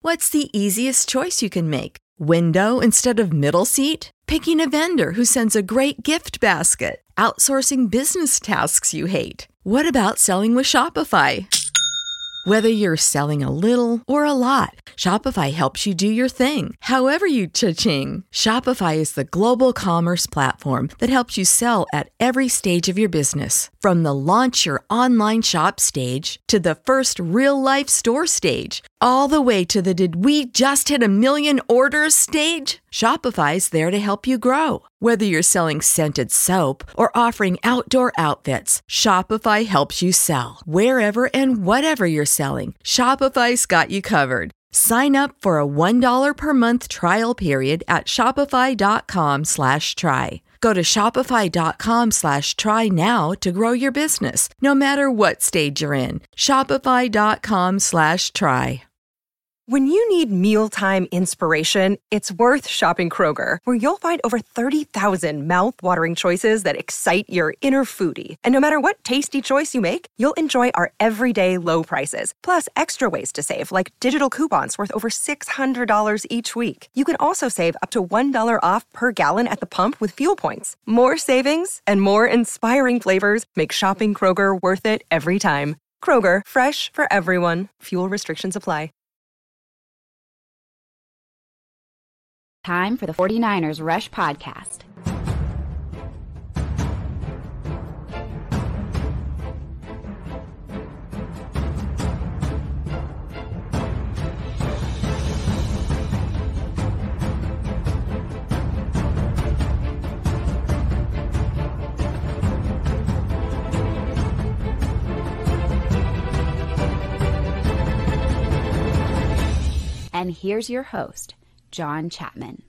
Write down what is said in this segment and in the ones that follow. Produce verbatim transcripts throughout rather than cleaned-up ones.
What's the easiest choice you can make? Window instead of middle seat? Picking a vendor who sends a great gift basket? Outsourcing business tasks you hate? What about selling with Shopify? Whether you're selling a little or a lot, Shopify helps you do your thing, however you cha-ching. Shopify is the global commerce platform that helps you sell at every stage of your business. From the launch your online shop stage to the first real-life store stage, all the way to the did we just hit a million orders stage. Shopify's there to help you grow. Whether you're selling scented soap or offering outdoor outfits, Shopify helps you sell. Wherever and whatever you're selling, Shopify's got you covered. Sign up for a one dollar per month trial period at shopify.com slash try. Go to shopify.com slash try now to grow your business, no matter what stage you're in. Shopify.com slash try. When you need mealtime inspiration, it's worth shopping Kroger, where you'll find over thirty thousand mouth-watering choices that excite your inner foodie. And no matter what tasty choice you make, you'll enjoy our everyday low prices, plus extra ways to save, like digital coupons worth over six hundred dollars each week. You can also save up to one dollar off per gallon at the pump with fuel points. More savings and more inspiring flavors make shopping Kroger worth it every time. Kroger, fresh for everyone. Fuel restrictions apply. Time for the forty-niners Rush Podcast. And here's your host, John Chapman.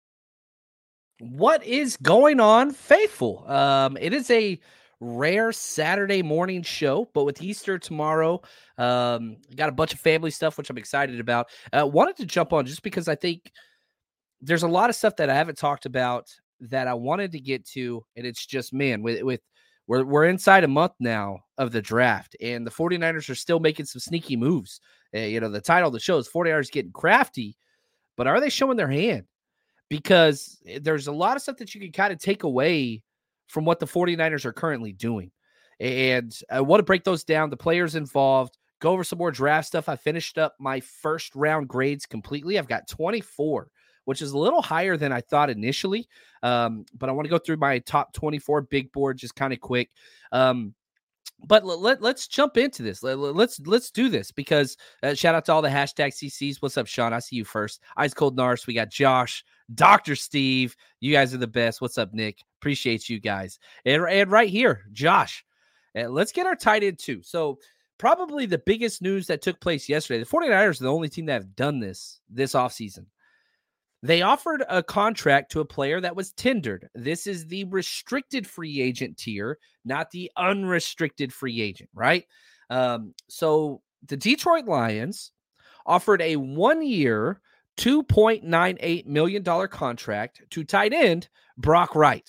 What is going on, faithful? Um, it is a rare Saturday morning show, but with Easter tomorrow, um, got a bunch of family stuff, which I'm excited about. Uh, wanted to jump on just because I think there's a lot of stuff that I haven't talked about that I wanted to get to, and it's just, man, with, with we're, we're inside a month now of the draft, and the forty-niners are still making some sneaky moves. Uh, you know, the title of the show is forty-niners getting crafty, but are they showing their hand? Because there's a lot of stuff that you can kind of take away from what the forty-niners are currently doing. And I want to break those down, the players involved, go over some more draft stuff. I finished up my first round grades completely. I've got twenty-four, which is a little higher than I thought initially. Um, but I want to go through my top twenty-four big board just kind of quick. Um, But let, let, let's jump into this. Let, let's let's do this because uh, shout out to all the hashtag C Cs. What's up, Sean? I see you first. Ice Cold Nars. We got Josh, Doctor Steve. You guys are the best. What's up, Nick? Appreciate you guys. And, and right here, Josh. Uh, let's get our tight end too. So probably the biggest news that took place yesterday. The forty-niners are the only team that have done this this offseason. They offered a contract to a player that was tendered. This is the restricted free agent tier, not the unrestricted free agent, right? Um, so the Detroit Lions offered a one-year, two point nine eight million dollars contract to tight end Brock Wright.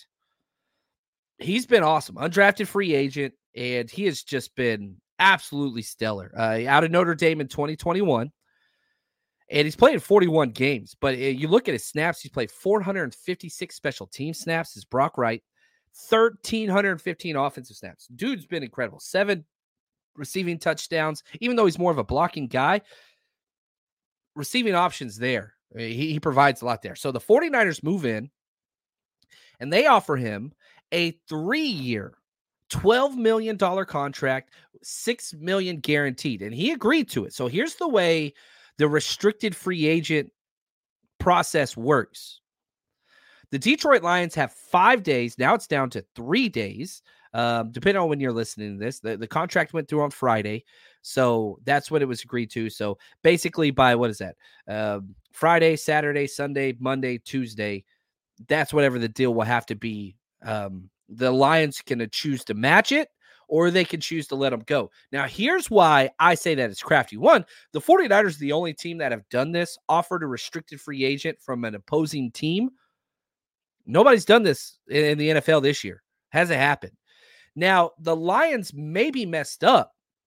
He's been awesome. Undrafted free agent, and he has just been absolutely stellar. Uh, out of Notre Dame in twenty twenty-one. And he's played forty-one games, but you look at his snaps, he's played four hundred fifty-six special team snaps. Is Brock Wright, one thousand three hundred fifteen offensive snaps. Dude's been incredible. Seven receiving touchdowns, even though he's more of a blocking guy. Receiving options there. He, he provides a lot there. So the forty-niners move in, and they offer him a three-year, twelve million dollars contract, six million dollars guaranteed, and he agreed to it. So here's the way the restricted free agent process works. The Detroit Lions have five days. Now it's down to three days, um, depending on when you're listening to this. The, the contract went through on Friday, so that's when it was agreed to. So basically by, what is that? Um, Friday, Saturday, Sunday, Monday, Tuesday, that's whatever the deal will have to be. Um, the Lions can choose to match it, or they can choose to let them go. Now, here's why I say that it's crafty. One, the forty-niners are the only team that have done this, offered a restricted free agent from an opposing team. Nobody's done this in the N F L this year. Hasn't happened. Now, the Lions may be messed up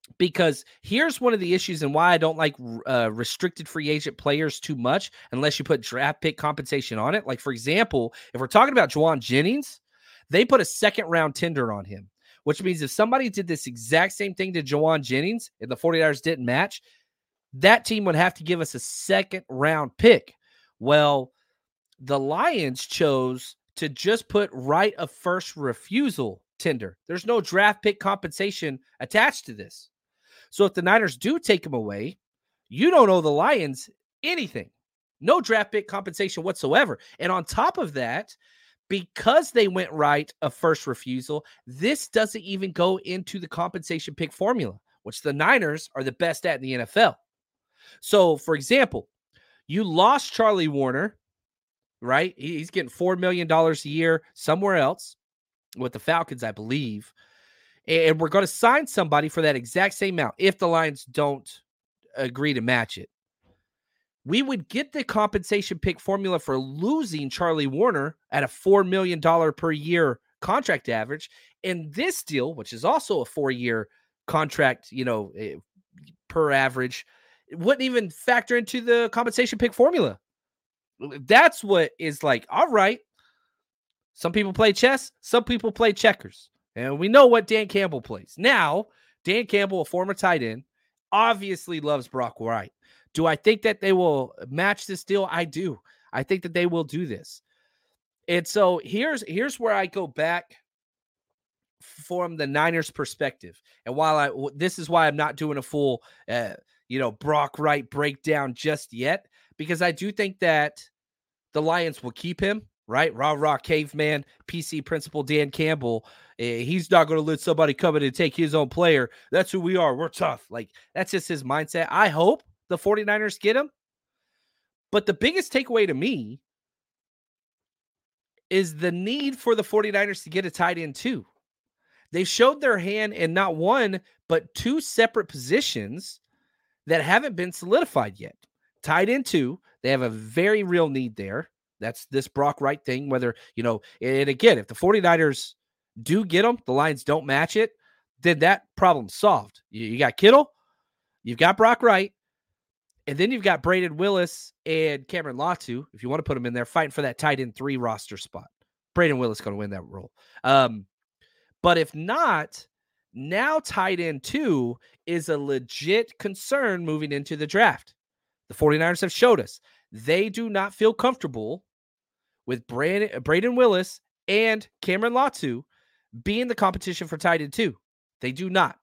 Because here's one of the issues and why I don't like uh, restricted free agent players too much unless you put draft pick compensation on it. Like, for example, if we're talking about Jauan Jennings, they put a second round tender on him, which means if somebody did this exact same thing to Jauan Jennings and the 49ers didn't match, that team would have to give us a second round pick. Well, the Lions chose to just put right of first refusal tender. There's no draft pick compensation attached to this. So if the Niners do take him away, you don't owe the Lions anything. No draft pick compensation whatsoever. And on top of that, because they went right of first refusal, this doesn't even go into the compensation pick formula, which the Niners are the best at in the N F L. So, for example, you lost Charlie Warner, right? He's getting four million dollars a year somewhere else with the Falcons, I believe. And we're going to sign somebody for that exact same amount if the Lions don't agree to match it. We would get the compensation pick formula for losing Charlie Warner at a four million dollars per year contract average. And this deal, which is also a four-year contract, you know, per average, it wouldn't even factor into the compensation pick formula. That's what is like, all right. Some people play chess. Some people play checkers. And we know what Dan Campbell plays. Now, Dan Campbell, a former tight end, obviously loves Brock Wright. Do I think that they will match this deal? I do. I think that they will do this. And so here's, here's where I go back from the Niners perspective. And while I, this is why I'm not doing a full, uh, you know, Brock Wright breakdown just yet, because I do think that the Lions will keep him. Right? Rah, rah, caveman, P C principal Dan Campbell. Eh, he's not going to let somebody come in and take his own player. That's who we are. We're tough. Like, that's just his mindset. I hope the 49ers get him. But the biggest takeaway to me is the need for the 49ers to get a tight end too. They've showed their hand in not one, but two separate positions that haven't been solidified yet. Tight end two, they have a very real need there. That's this Brock Wright thing, whether, you know, and again, if the 49ers do get them, the Lions don't match it, then that problem's solved. You, you got Kittle, you've got Brock Wright, and then you've got Braden Willis and Cameron Latu, if you want to put them in there, fighting for that tight end three roster spot. Braden Willis going to win that role. Um, but if not, now tight end two is a legit concern moving into the draft. The 49ers have showed us they do not feel comfortable with Brandon, Braden Willis and Cameron Latu being the competition for tight end two. They do not.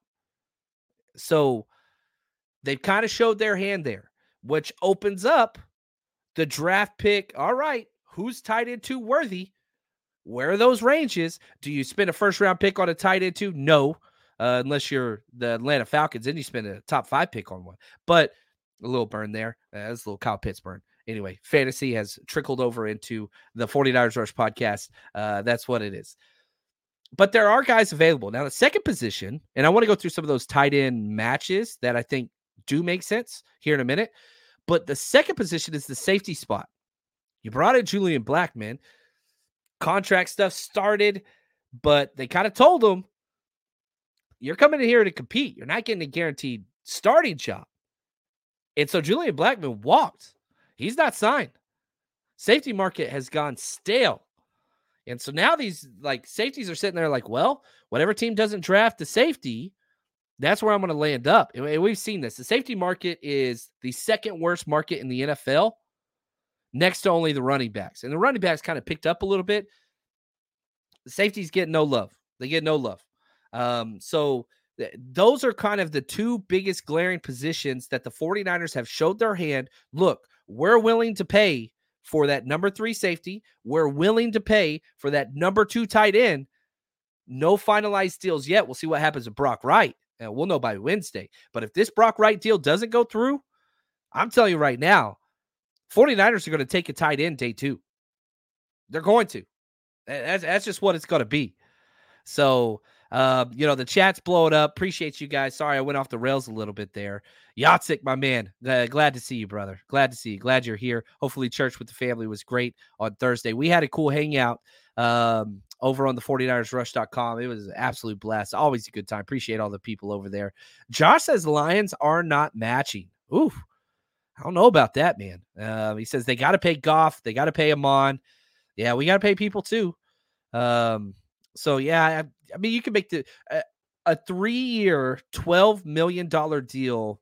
So they've kind of showed their hand there, which opens up the draft pick. All right, who's tight end two worthy? Where are those ranges? Do you spend a first round pick on a tight end two? No, uh, unless you're the Atlanta Falcons, then you spend a top five pick on one. But a little burn there. Uh, that's a little Kyle Pitts burn. Anyway, fantasy has trickled over into the 49ers Rush podcast. Uh, that's what it is. But there are guys available. Now, the second position, and I want to go through some of those tight end matches that I think do make sense here in a minute. But the second position is the safety spot. You brought in Julian Blackmon. Contract stuff started, but they kind of told him, you're coming in here to compete. You're not getting a guaranteed starting job. And so Julian Blackmon walked. He's not signed. Safety market has gone stale. And so now these like safeties are sitting there like, well, whatever team doesn't draft the safety, that's where I'm going to land up. And we've seen this. The safety market is the second worst market in the N F L, next to only the running backs. And the running backs kind of picked up a little bit. The safeties get no love. They get no love. Um, so th- those are kind of the two biggest glaring positions that the 49ers have showed their hand. Look, we're willing to pay for that number three safety. We're willing to pay for that number two tight end. No finalized deals yet. We'll see what happens with Brock Wright. And we'll know by Wednesday. But if this Brock Wright deal doesn't go through, I'm telling you right now, 49ers are going to take a tight end day two. They're going to. That's, that's just what it's going to be. So, uh, you know, the chat's blowing up. Appreciate you guys. Sorry, I went off the rails a little bit there. Yatsik, my man. Uh, glad to see you, brother. Glad to see you. Glad you're here. Hopefully church with the family was great on Thursday. We had a cool hangout um, over on the forty niners rush dot com. It was an absolute blast. Always a good time. Appreciate all the people over there. Josh says Lions are not matching. Ooh, I don't know about that, man. Uh, he says they got to pay Goff. They got to pay Amon. Yeah, we got to pay people too. Um, so, yeah, I, I mean, you can make the uh, a three-year, twelve million dollars deal.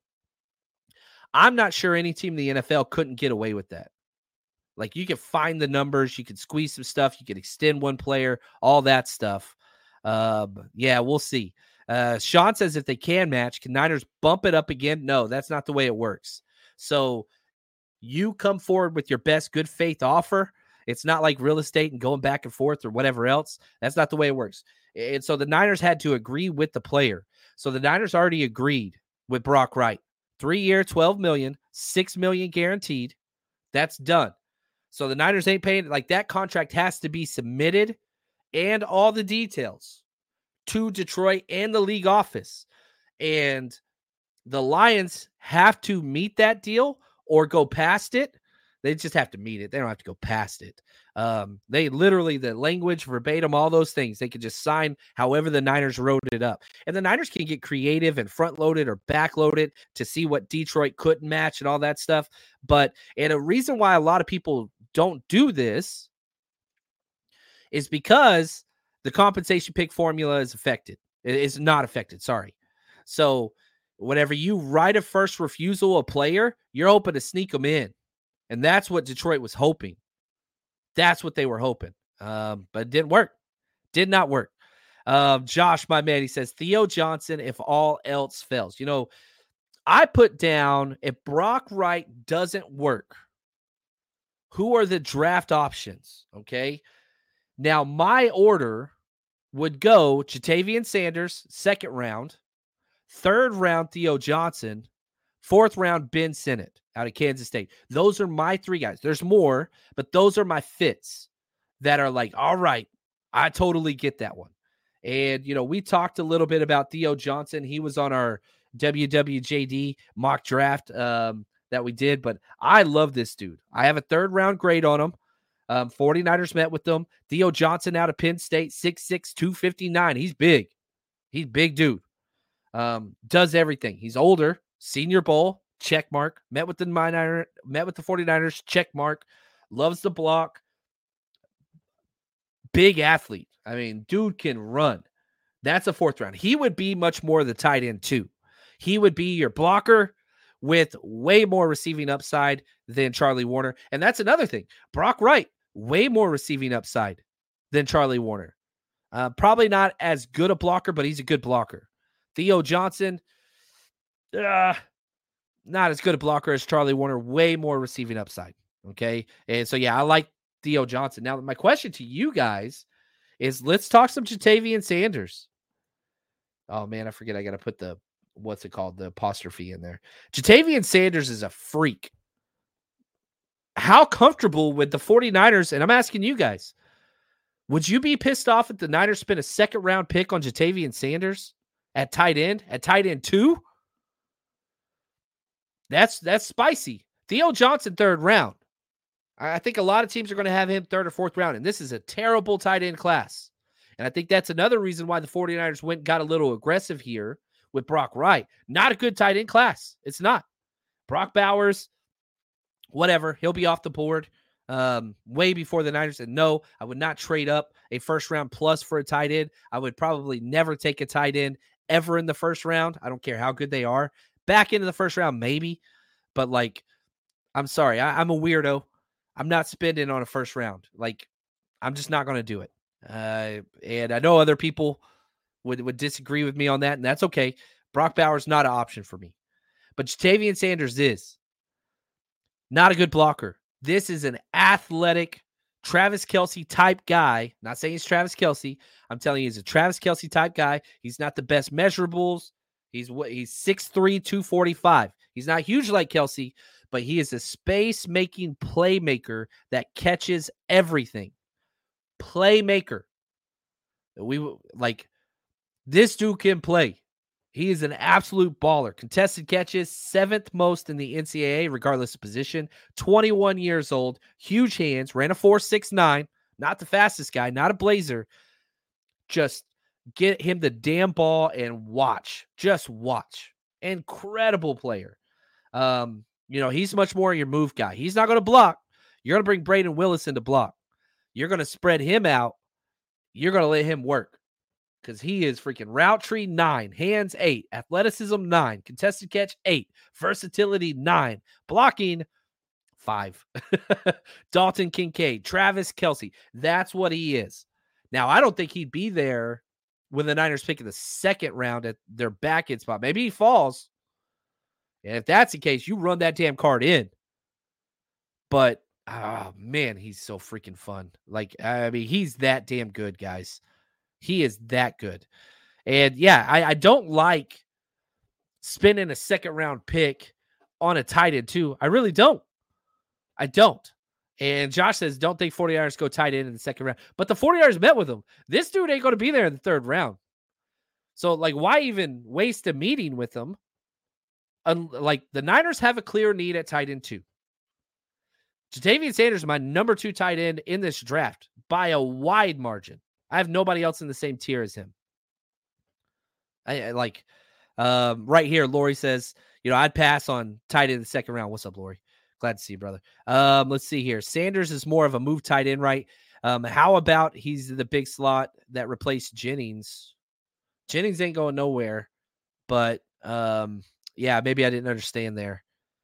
I'm not sure any team in the N F L couldn't get away with that. Like, you could find the numbers, you could squeeze some stuff, you could extend one player, all that stuff. Um, yeah, we'll see. Uh, Sean says if they can match, can Niners bump it up again? No, that's not the way it works. So you come forward with your best good faith offer. It's not like real estate and going back and forth or whatever else. That's not the way it works. And so the Niners had to agree with the player. So the Niners already agreed with Brock Wright. Three-year, twelve million dollars, six million dollars guaranteed. That's done. So the Niners ain't paying, like that contract has to be submitted and all the details to Detroit and the league office. And the Lions have to meet that deal or go past it. They just have to meet it. They don't have to go past it. Um, they literally, the language, verbatim, all those things, they could just sign however the Niners wrote it up. And the Niners can get creative and front-loaded or back-loaded to see what Detroit couldn't match and all that stuff. But, and a reason why a lot of people don't do this is because the compensation pick formula is affected. It is not affected, sorry. So whenever you write a first refusal a player, you're hoping to sneak them in. And that's what Detroit was hoping. That's what they were hoping. Um, but it didn't work. Did not work. Um, Josh, my man, he says, Theo Johnson, if all else fails. You know, I put down, if Brock Wright doesn't work, who are the draft options? Okay. Now, my order would go Jatavian Sanders, second round, third round, Theo Johnson, fourth round, Ben Sinnott out of Kansas State. Those are my three guys. There's more, but those are my fits that are like, all right, I totally get that one. And, you know, we talked a little bit about Theo Johnson. He was on our W W J D mock draft um, that we did, but I love this dude. I have a third round grade on him. Um, forty-niners met with them. Theo Johnson out of Penn State, six six, two fifty-nine. He's big. He's big dude. Um, does everything. He's older. Senior Bowl, check mark. Met with the Niner, met with the forty-niners, check mark. Loves the block. Big athlete. I mean, dude can run. That's a fourth round. He would be much more the tight end too. He would be your blocker with way more receiving upside than Charlie Warner. And that's another thing. Brock Wright, way more receiving upside than Charlie Warner. Uh, probably not as good a blocker, but he's a good blocker. Theo Johnson, uh, not as good a blocker as Charlie Warner, way more receiving upside. Okay. And so, yeah, I like Theo Johnson. Now, my question to you guys is let's talk some Jatavian Sanders. Oh, man, I forget. I got to put the, what's it called? The apostrophe in there. Jatavian Sanders is a freak. How comfortable with the forty-niners? And I'm asking you guys, would you be pissed off if the Niners spent a second round pick on Jatavian Sanders at tight end, at tight end two? That's, that's spicy. Theo Johnson, third round. I think a lot of teams are going to have him third or fourth round, and this is a terrible tight end class. And I think that's another reason why the forty-niners went and got a little aggressive here with Brock Wright. Not a good tight end class. It's not. Brock Bowers, whatever, he'll be off the board um, way before the Niners. And no, I would not trade up a first-round plus for a tight end. I would probably never take a tight end ever in the first round. I don't care how good they are. Back into the first round, maybe. But, like, I'm sorry. I, I'm a weirdo. I'm not spending on a first round. Like, I'm just not going to do it. Uh, and I know other people would, would disagree with me on that, and that's okay. Brock Bowers not an option for me. But Jatavian Sanders is not a good blocker. This is an athletic Travis Kelce type guy. Not saying he's Travis Kelce. I'm telling you, he's a Travis Kelce type guy. He's not the best measurables. He's he's six three, two forty-five. He's not huge like Kelce, but he is a space-making playmaker that catches everything. Playmaker. We like this dude can play. He is an absolute baller. Contested catches, seventh most in the N C double A, regardless of position. twenty-one years old, huge hands, ran a four six nine. Not the fastest guy, not a blazer, just get him the damn ball and watch. Just watch. Incredible player. Um, you know, he's much more your move guy. He's not going to block. You're going to bring Braden Willis in to block. You're going to spread him out. You're going to let him work because he is freaking route tree nine, hands eight, athleticism nine, contested catch eight, versatility nine, blocking five. Dalton Kincaid, Travis Kelce. That's what he is. Now, I don't think he'd be there when the Niners pick in the second round at their back end spot. Maybe he falls. And if that's the case, you run that damn card in. But, oh, man, he's so freaking fun. Like, I mean, he's that damn good, guys. He is that good. And, yeah, I, I don't like spending a second-round pick on a tight end, too. I really don't. I don't. And Josh says, don't think 49ers go tight end in the second round. But the 49ers met with him. This dude ain't going to be there in the third round. So, like, why even waste a meeting with him? Un- like, the Niners have a clear need at tight end, too. Jatavian Sanders is my number two tight end in this draft by a wide margin. I have nobody else in the same tier as him. I, I like, um, right here, Lori says, you know, I'd pass on tight end in the second round. What's up, Lori? Glad to see you, brother. Um, let's see here. Sanders is more of a move tight end, right? Um, how about he's the big slot that replaced Jennings? Jennings ain't going nowhere, but um, yeah, maybe I didn't understand there.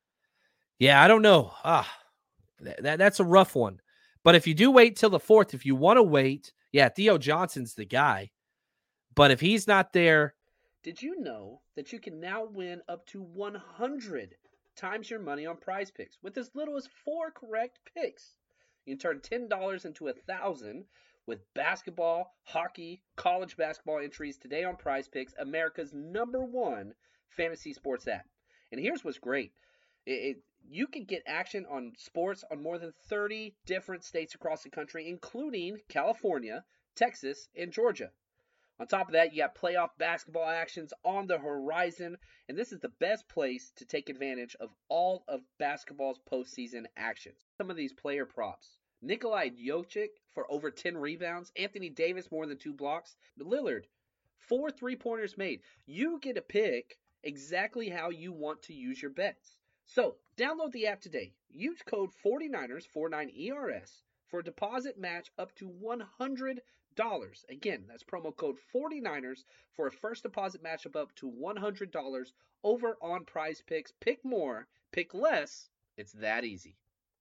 Yeah, I don't know. Ah, that, that that's a rough one. But if you do wait till the fourth, if you want to wait, yeah, Theo Johnson's the guy. But if he's not there, did you know that you can now win up to one hundred times your money on Prize Picks with as little as four correct picks? You can turn ten dollars into a thousand with basketball, hockey, college basketball entries today on Prize Picks, America's number one fantasy sports app. And here's what's great. It, it, you can get action on sports on more than thirty different states across the country, including California, Texas, and Georgia. On top of that, you got playoff basketball actions on the horizon, and this is the best place to take advantage of all of basketball's postseason actions. Some of these player props. Nikolai Jokic for over ten rebounds. Anthony Davis more than two blocks. Lillard, four three-pointers made. You get to pick exactly how you want to use your bets. So, download the app today. Use code 49ers, forty-nine E R S, for a deposit match up to one hundred dollars. Again, that's promo code 49ers for a first deposit matchup up to one hundred dollars over on Prize Picks. Pick more, pick less. It's that easy.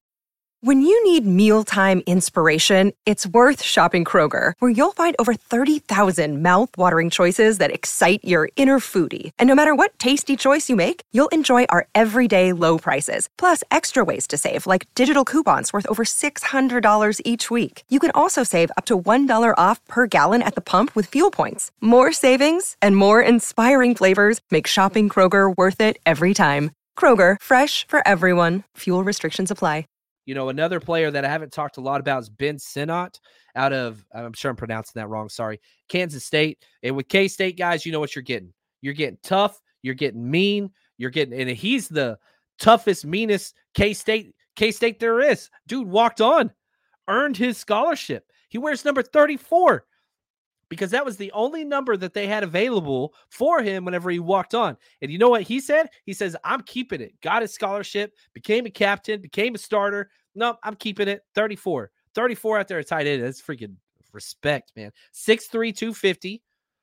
When you need mealtime inspiration, it's worth shopping Kroger, where you'll find over thirty thousand mouth-watering choices that excite your inner foodie. And no matter what tasty choice you make, you'll enjoy our everyday low prices, plus extra ways to save, like digital coupons worth over six hundred dollars each week. You can also save up to one dollar off per gallon at the pump with fuel points. More savings and more inspiring flavors make shopping Kroger worth it every time. Kroger, fresh for everyone. Fuel restrictions apply. You know, another player that I haven't talked a lot about is Ben Sinnott out of, I'm sure I'm pronouncing that wrong, sorry, Kansas State. And with K-State, guys, you know what you're getting. You're getting tough. You're getting mean. You're getting, and he's the toughest, meanest K-State, K-State there is. Dude walked on, earned his scholarship. He wears number thirty-four because that was the only number that they had available for him whenever he walked on. And you know what he said? He says, I'm keeping it. Got his scholarship, became a captain, became a starter. No, I'm keeping it. thirty-four. thirty-four out there at tight end. That's freaking respect, man. six three, two fifty.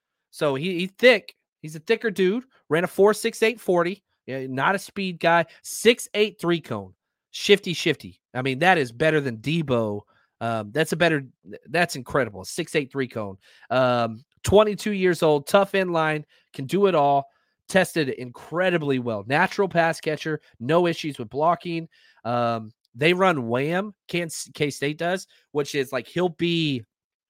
So he, he's thick. He's a thicker dude. Ran a four six eight forty. Yeah, not a speed guy. six eight three cone. Shifty, shifty. I mean, that is better than Debo. Um, that's a better, that's incredible. six eight three cone. Um, twenty-two years old, tough in line, can do it all. Tested incredibly well. Natural pass catcher, no issues with blocking. Um, they run wham, K-State does, which is like he'll be,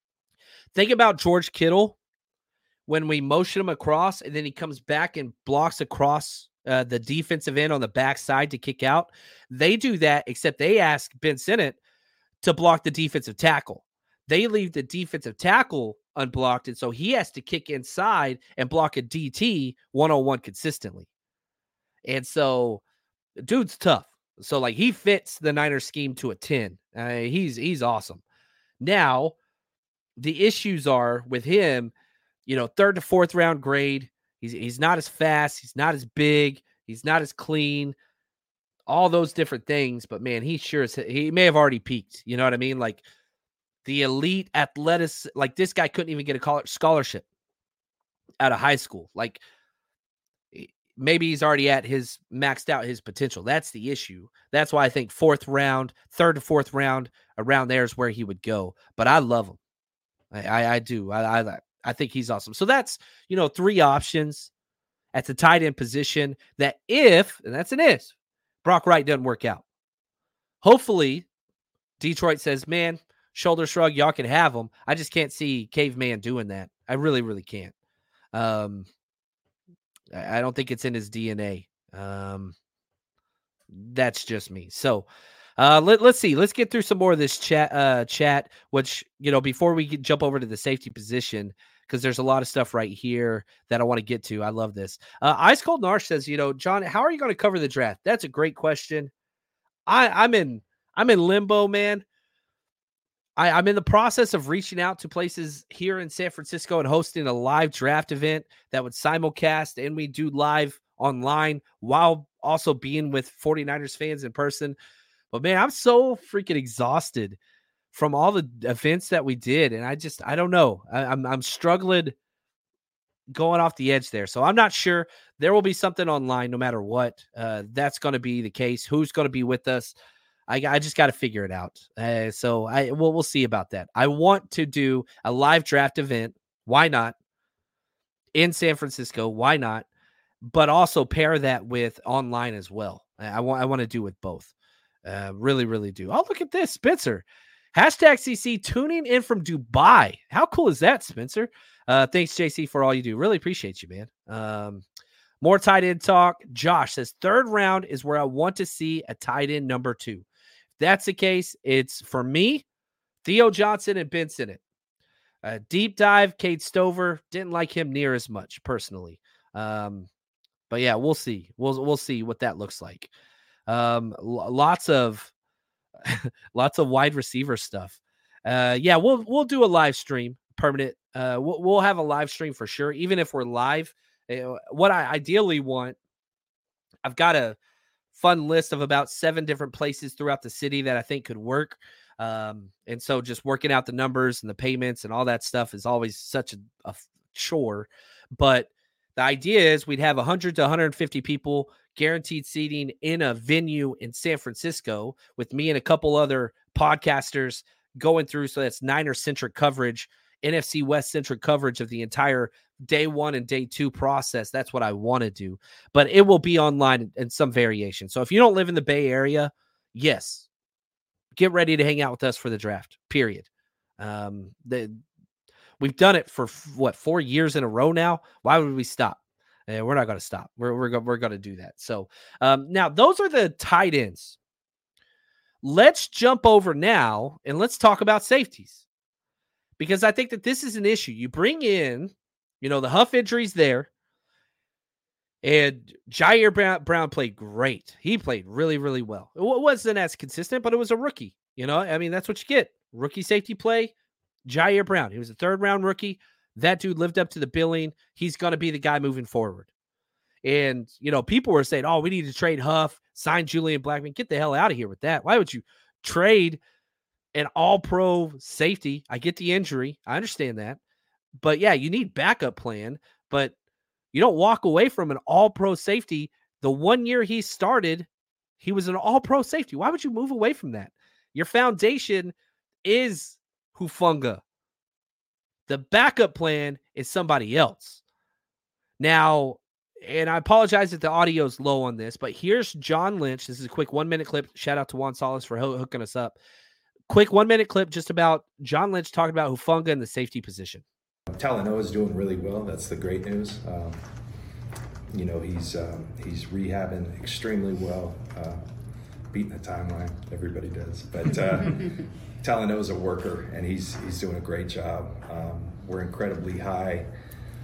think about George Kittle when we motion him across and then he comes back and blocks across uh, the defensive end on the backside to kick out. They do that, except they ask Ben Sinnott to block the defensive tackle. They leave the defensive tackle unblocked, and so he has to kick inside and block a D T one-on-one consistently. And so, dude's tough. So, like, he fits the Niners scheme to a ten. Uh, he's he's awesome. Now, the issues are with him, you know, third to fourth round grade. He's he's not as fast. He's not as big. He's not as clean. All those different things. But, man, he sure is. He may have already peaked. You know what I mean? Like, the elite athletics. Like, this guy couldn't even get a college scholarship out of high school. Like, maybe he's already at his maxed out his potential. That's the issue. That's why I think fourth round, third to fourth round, around there is where he would go. But I love him. I, I, I do. I, I I think he's awesome. So that's, you know, three options at the tight end position that if, and that's an if, Brock Wright doesn't work out. Hopefully, Detroit says, man, shoulder shrug, y'all can have him. I just can't see Caveman doing that. I really, really can't. Um, I don't think it's in his D N A. Um, that's just me. So uh, let, let's see. Let's get through some more of this chat, uh, chat, which, you know, before we get, jump over to the safety position, because there's a lot of stuff right here that I want to get to. I love this. Uh, Ice Cold Narsh says, you know, John, how are you going to cover the draft? That's a great question. I, I'm in I'm in limbo, man. I, I'm in the process of reaching out to places here in San Francisco and hosting a live draft event that would simulcast and we do live online while also being with 49ers fans in person. But, man, I'm so freaking exhausted from all the events that we did. And I just, I don't know. I, I'm, I'm struggling going off the edge there. So I'm not sure. There will be something online no matter what. Uh, that's going to be the case. Who's going to be with us? I, I just got to figure it out. Uh, so I, well, we'll see about that. I want to do a live draft event. Why not? In San Francisco. Why not? But also pair that with online as well. I, I want, I want to do with both. Uh, really, really do. Oh, look at this, Spencer. Hashtag C C tuning in from Dubai. How cool is that, Spencer? Uh, thanks, J C, for all you do. Really appreciate you, man. Um, more tight end talk. Josh says third round is where I want to see a tight end number two. If that's the case, it's for me, Theo Johnson and Ben Sinnott. Uh, deep dive, Cade Stover. Didn't like him near as much personally. Um, but yeah, we'll see. We'll we'll see what that looks like. Um, l- lots of. Lots of wide receiver stuff. Uh, yeah, we'll we'll do a live stream, permanent. Uh, we'll, we'll have a live stream for sure, even if we're live. Uh, what I ideally want, I've got a fun list of about seven different places throughout the city that I think could work. Um, and so just working out the numbers and the payments and all that stuff is always such a, a chore. But the idea is we'd have one hundred to one hundred fifty people guaranteed seating in a venue in San Francisco with me and a couple other podcasters going through. So that's Niner-centric coverage, N F C West-centric coverage of the entire day one and day two process. That's what I want to do. But it will be online in some variation. So if you don't live in the Bay Area, yes, get ready to hang out with us for the draft, period. Um, the, we've done it for, what, four years in a row now? Why would we stop? And we're not going to stop. We're we're going we're going to do that. So um, now those are the tight ends. Let's jump over now and let's talk about safeties, because I think that this is an issue. You bring in, you know, the Huff injuries there, and Jair Brown, Brown played great. He played really, really well. It wasn't as consistent, but it was a rookie. You know, I mean, that's what you get. Rookie safety play. Jair Brown. He was a third round rookie. That dude lived up to the billing. He's going to be the guy moving forward. And, you know, people were saying, oh, we need to trade Huff, sign Julian Blackmon. Get the hell out of here with that. Why would you trade an all-pro safety? I get the injury. I understand that. But, yeah, you need backup plan. But you don't walk away from an all-pro safety. The one year he started, he was an all-pro safety. Why would you move away from that? Your foundation is Hufanga. The backup plan is somebody else. Now, and I apologize if the audio is low on this, but here's John Lynch. This is a quick one-minute clip. Shout out to Juan Solis for ho- hooking us up. Quick one-minute clip just about John Lynch talking about Hufanga in the safety position. Talanoa is doing really well. That's the great news. Um, you know, he's um, he's rehabbing extremely well, uh, beating the timeline. Everybody does. But uh, Talanoa's a worker, and he's he's doing a great job. Um, we're incredibly high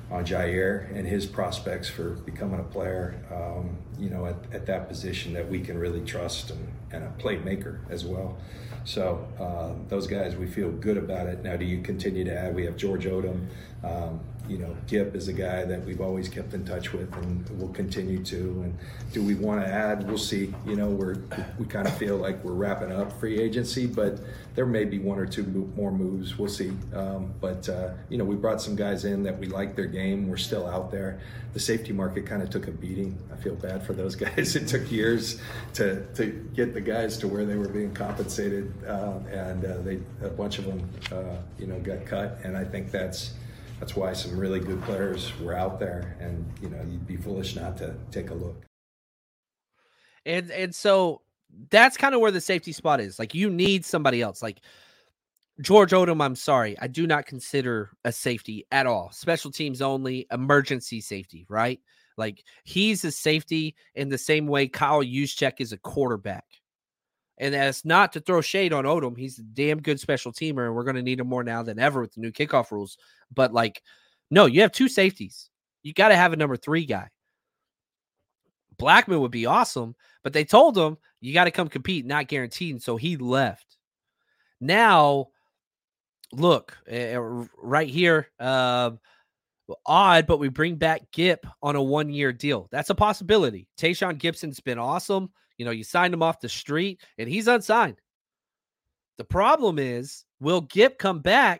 on Jair and his prospects for becoming a player, um, you know, at, at that position that we can really trust, and, and a playmaker as well. So uh, those guys, we feel good about it. Now, do you continue to add? We have George Odom. Um, you know, Gipp is a guy that we've always kept in touch with, and we'll continue to. And do we want to add? We'll see. You know, we're we kind of feel like we're wrapping up free agency, but there may be one or two more moves. We'll see. Um, but uh, you know, we brought some guys in that we like their game. We're still out there. The safety market kind of took a beating. I feel bad for those guys. It took years to to get the guys to where they were being compensated, uh, and uh, they a bunch of them, uh, you know, got cut. And I think that's. That's why some really good players were out there, and you know, you'd be foolish not to take a look. And and so that's kind of where the safety spot is. Like, you need somebody else. Like George Odom, I'm sorry, I do not consider a safety at all. Special teams only, emergency safety, right? Like, he's a safety in the same way Kyle Juszczyk is a quarterback. And that's not to throw shade on Odom. He's a damn good special teamer, and we're going to need him more now than ever with the new kickoff rules. But, like, no, you have two safeties. You got to have a number three guy. Blackman would be awesome, but they told him, you got to come compete, not guaranteed, and so he left. Now, look, uh, right here, uh, odd, but we bring back Gipp on a one-year deal. That's a possibility. Tayshaun Gibson's been awesome. You know, you signed him off the street, and he's unsigned. The problem is, will Gipp come back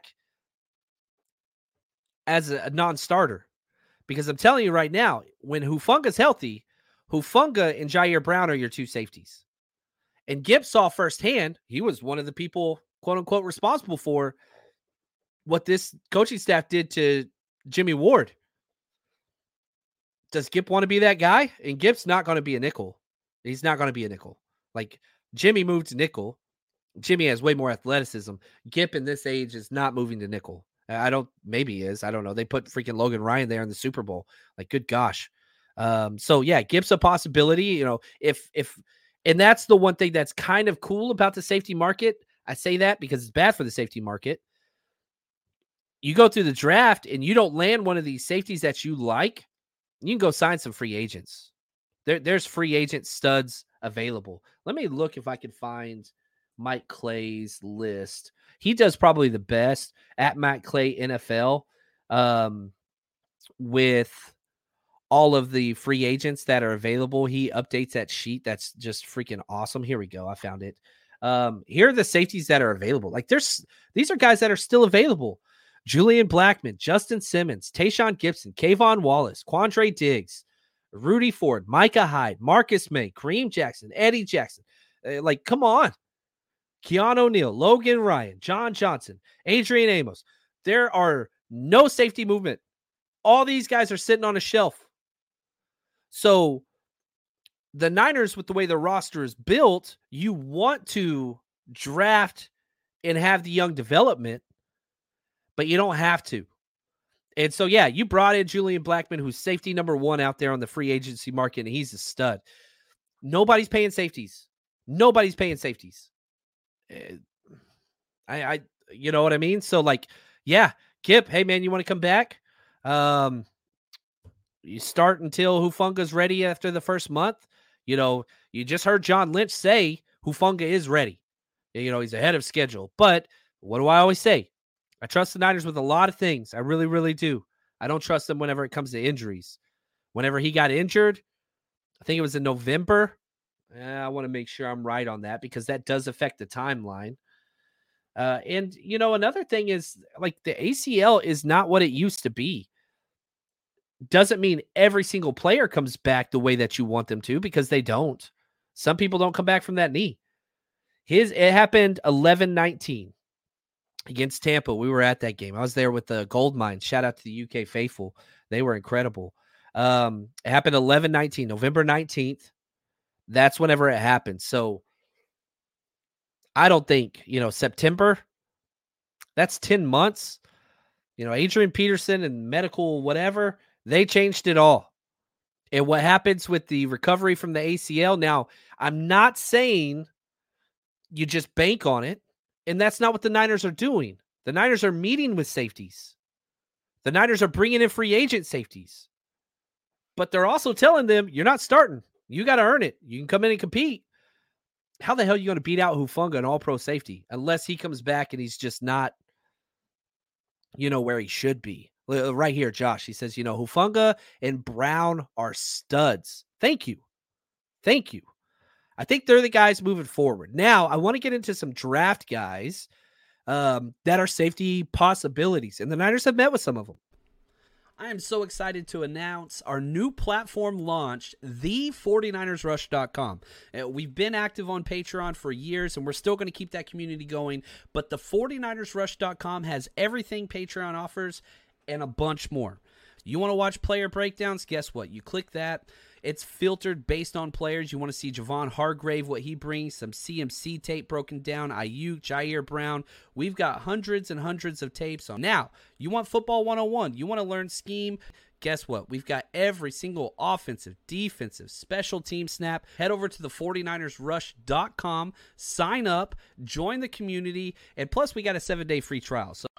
as a non-starter? Because I'm telling you right now, when Hufunga's healthy, Hufanga and Jair Brown are your two safeties. And Gipp saw firsthand, he was one of the people, quote-unquote, responsible for what this coaching staff did to Jimmy Ward. Does Gipp want to be that guy? And Gipp's not going to be a nickel. He's not going to be a nickel. Like, Jimmy moved to nickel. Jimmy has way more athleticism. Gipp in this age is not moving to nickel. I don't, maybe he is. I don't know. They put freaking Logan Ryan there in the Super Bowl. Like, good gosh. Um, so yeah, Gipp's a possibility, you know, if, if, and that's the one thing that's kind of cool about the safety market. I say that because it's bad for the safety market. You go through the draft and you don't land one of these safeties that you like, you can go sign some free agents. There, there's free agent studs available. Let me look if I can find Mike Clay's list. He does probably the best at Matt Clay N F L um, with all of the free agents that are available. He updates that sheet. That's just freaking awesome. Here we go. I found it. Um, here are the safeties that are available. Like, there's, these are guys that are still available. Julian Blackman, Justin Simmons, Tayshaun Gibson, Kayvon Wallace, Quandre Diggs, Rudy Ford, Micah Hyde, Marcus May, Kareem Jackson, Eddie Jackson. Uh, like, come on. Keanu O'Neal, Logan Ryan, John Johnson, Adrian Amos. There are no safety movement. All these guys are sitting on a shelf. So the Niners, with the way the roster is built, you want to draft and have the young development, but you don't have to. And so, yeah, you brought in Julian Blackman, who's safety number one out there on the free agency market, and he's a stud. Nobody's paying safeties. Nobody's paying safeties. I, I, you know what I mean? So, like, yeah, Gipp, hey, man, you want to come back? Um, you start until Hufunga's ready after the first month. You know, you just heard John Lynch say Hufanga is ready. You know, he's ahead of schedule. But what do I always say? I trust the Niners with a lot of things. I really, really do. I don't trust them whenever it comes to injuries. Whenever he got injured, I think it was in November. Eh, I want to make sure I'm right on that because that does affect the timeline. Uh, and, you know, another thing is, like, the A C L is not what it used to be. Doesn't mean every single player comes back the way that you want them to, because they don't. Some people don't come back from that knee. His it happened eleven nineteen against Tampa. We were at that game. I was there with the Gold Mine. Shout out to the U K faithful. They were incredible. Um, it happened eleven nineteen, November nineteenth. That's whenever it happened. So I don't think, you know, September, that's ten months. You know, Adrian Peterson and medical whatever, they changed it all. And what happens with the recovery from the A C L? Now, I'm not saying you just bank on it, and that's not what the Niners are doing. The Niners are meeting with safeties. The Niners are bringing in free agent safeties, but they're also telling them, you're not starting. You got to earn it. You can come in and compete. How the hell are you going to beat out Hufanga, an all-pro safety, unless he comes back and he's just not, you know, where he should be? Right here, Josh, he says, you know, Hufanga and Brown are studs. Thank you. Thank you. I think they're the guys moving forward. Now, I want to get into some draft guys um, that are safety possibilities, and the Niners have met with some of them. I am so excited to announce our new platform launched, the forty-niners rush dot com. Uh, we've been active on Patreon for years, and we're still going to keep that community going, but the forty-niners rush dot com has everything Patreon offers and a bunch more. You want to watch player breakdowns? Guess what? You click that. It's filtered based on players. You want to see Javon Hargrave, what he brings, some C M C tape broken down, Ayuk, Jair Brown. We've got hundreds and hundreds of tapes on. Now, you want football one oh one. You want to learn scheme. Guess what? We've got every single offensive, defensive, special team snap. Head over to the forty-niners rush dot com, sign up, join the community, and plus we got a seven-day free trial. So.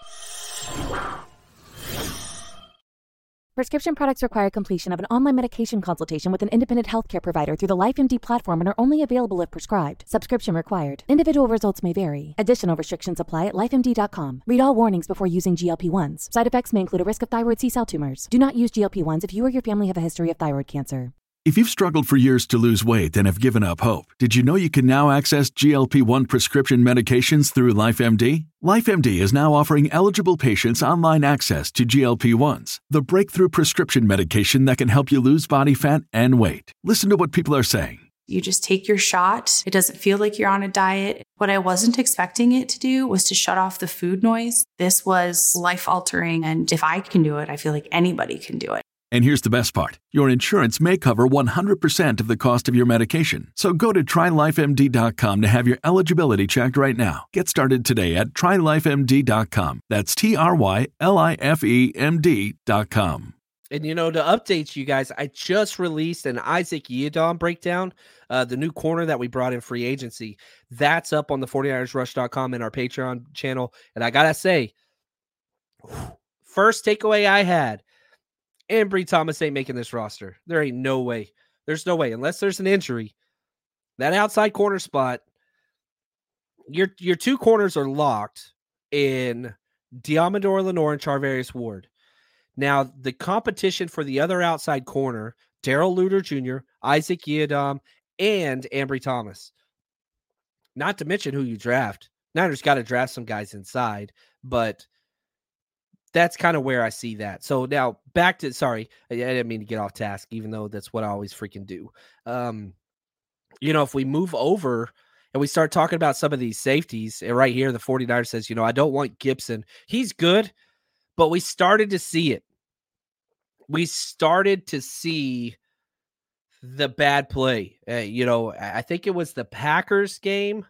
Prescription products require completion of an online medication consultation with an independent healthcare provider through the LifeMD platform and are only available if prescribed. Subscription required. Individual results may vary. Additional restrictions apply at life M D dot com. Read all warnings before using G L P ones. Side effects may include a risk of thyroid C-cell tumors. Do not use G L P ones if you or your family have a history of thyroid cancer. If you've struggled for years to lose weight and have given up hope, did you know you can now access G L P one prescription medications through LifeMD? LifeMD is now offering eligible patients online access to G L P ones, the breakthrough prescription medication that can help you lose body fat and weight. Listen to what people are saying. You just take your shot. It doesn't feel like you're on a diet. What I wasn't expecting it to do was to shut off the food noise. This was life-altering, and if I can do it, I feel like anybody can do it. And here's the best part. Your insurance may cover one hundred percent of the cost of your medication. So go to try life M D dot com to have your eligibility checked right now. Get started today at try life M D dot com. That's T R Y L I F E M D dot com. And, you know, to update you guys, I just released an Isaac Yiadom breakdown, uh, the new corner that we brought in free agency. That's up on the forty-niners rush dot com and our Patreon channel. And I got to say, first takeaway I had, Ambry Thomas ain't making this roster. There ain't no way. There's no way. Unless there's an injury. That outside corner spot, your your two corners are locked in Diamador Lenore and Charvarius Ward. Now, the competition for the other outside corner, Darrell Luter Junior, Isaac Yiadom, and Ambry Thomas. Not to mention who you draft. Niners got to draft some guys inside, but that's kind of where I see that. So now back to, sorry, I didn't mean to get off task, even though that's what I always freaking do. Um, you know, if we move over and we start talking about some of these safeties, and right here, the forty-niners says, you know, I don't want Gibson. He's good, but we started to see it. We started to see the bad play. Uh, you know, I think it was the Packers game.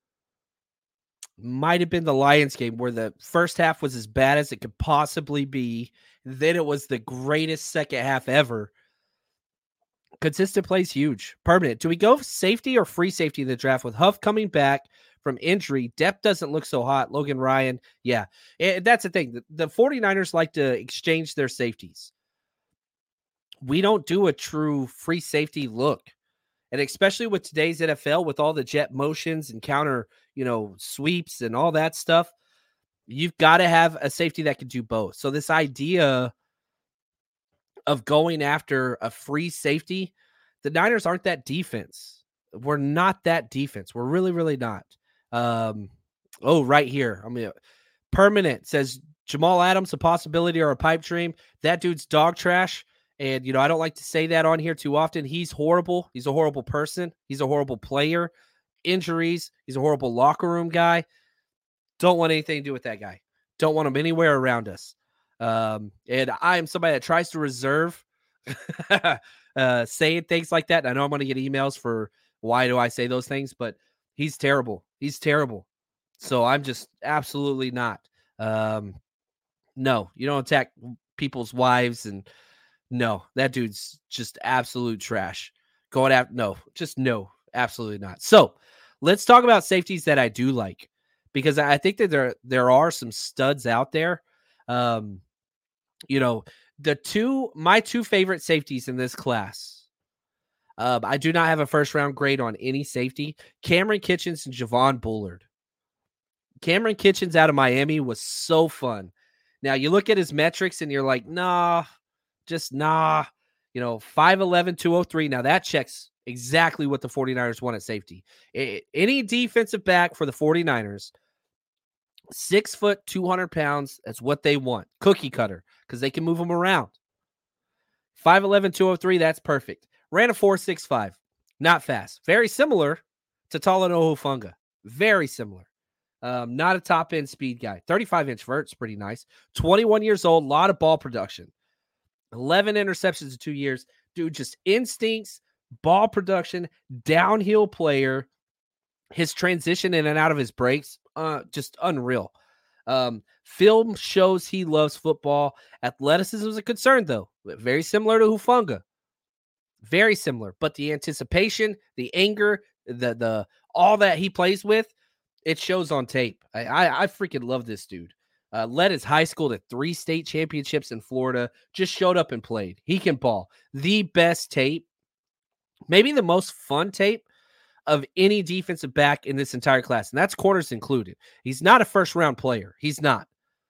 Might have been the Lions game where the first half was as bad as it could possibly be. Then it was the greatest second half ever. Consistent plays huge. Permanent. Do we go safety or free safety in the draft with Huff coming back from injury? Depth doesn't look so hot. Logan Ryan. Yeah. And that's the thing. The, the forty-niners like to exchange their safeties. We don't do a true free safety look. And especially with today's N F L, with all the jet motions and counter, you know, sweeps and all that stuff, you've got to have a safety that can do both. So this idea of going after a free safety, the Niners aren't that defense. We're not that defense. We're really, really not. Um, oh, right here. I mean, permanent says Jamal Adams, a possibility or a pipe dream. That dude's dog trash. And, you know, I don't like to say that on here too often. He's horrible. He's a horrible person. He's a horrible player. Injuries. He's a horrible locker room guy. Don't want anything to do with that guy. Don't want him anywhere around us. Um, and I am somebody that tries to reserve uh, saying things like that. And I know I'm going to get emails for why do I say those things, but he's terrible. He's terrible. So I'm just absolutely not. Um, no, you don't attack people's wives and no, that dude's just absolute trash. Going after, no, just no, absolutely not. So let's talk about safeties that I do like, because I think that there, there are some studs out there. Um, you know, the two, my two favorite safeties in this class. Um, I do not have a first round grade on any safety. Cameron Kitchens and Javon Bullard. Cameron Kitchens out of Miami was so fun. Now you look at his metrics and you're like, nah, just nah. You know, five eleven, two oh three. Now that checks exactly what the 49ers want at safety. It, any defensive back for the 49ers, six foot, two hundred pounds, that's what they want. Cookie cutter, because they can move them around. five eleven, two oh three, that's perfect. Ran a four six five. Not fast. Very similar to Talanoa Hufanga. Very similar. Um, not a top-end speed guy. thirty-five inch vert's pretty nice. twenty-one years old, a lot of ball production. eleven interceptions in two years. Dude, just instincts, ball production, downhill player. His transition in and out of his breaks, uh, just unreal. Um, film shows he loves football. Athleticism is a concern, though. Very similar to Hufanga. Very similar. But the anticipation, the anger, the the all that he plays with, it shows on tape. I I, I freaking love this dude. Uh, led his high school to three state championships in Florida. Just showed up and played. He can ball. The best tape, maybe the most fun tape of any defensive back in this entire class, and that's corners included. He's not a first-round player. He's not.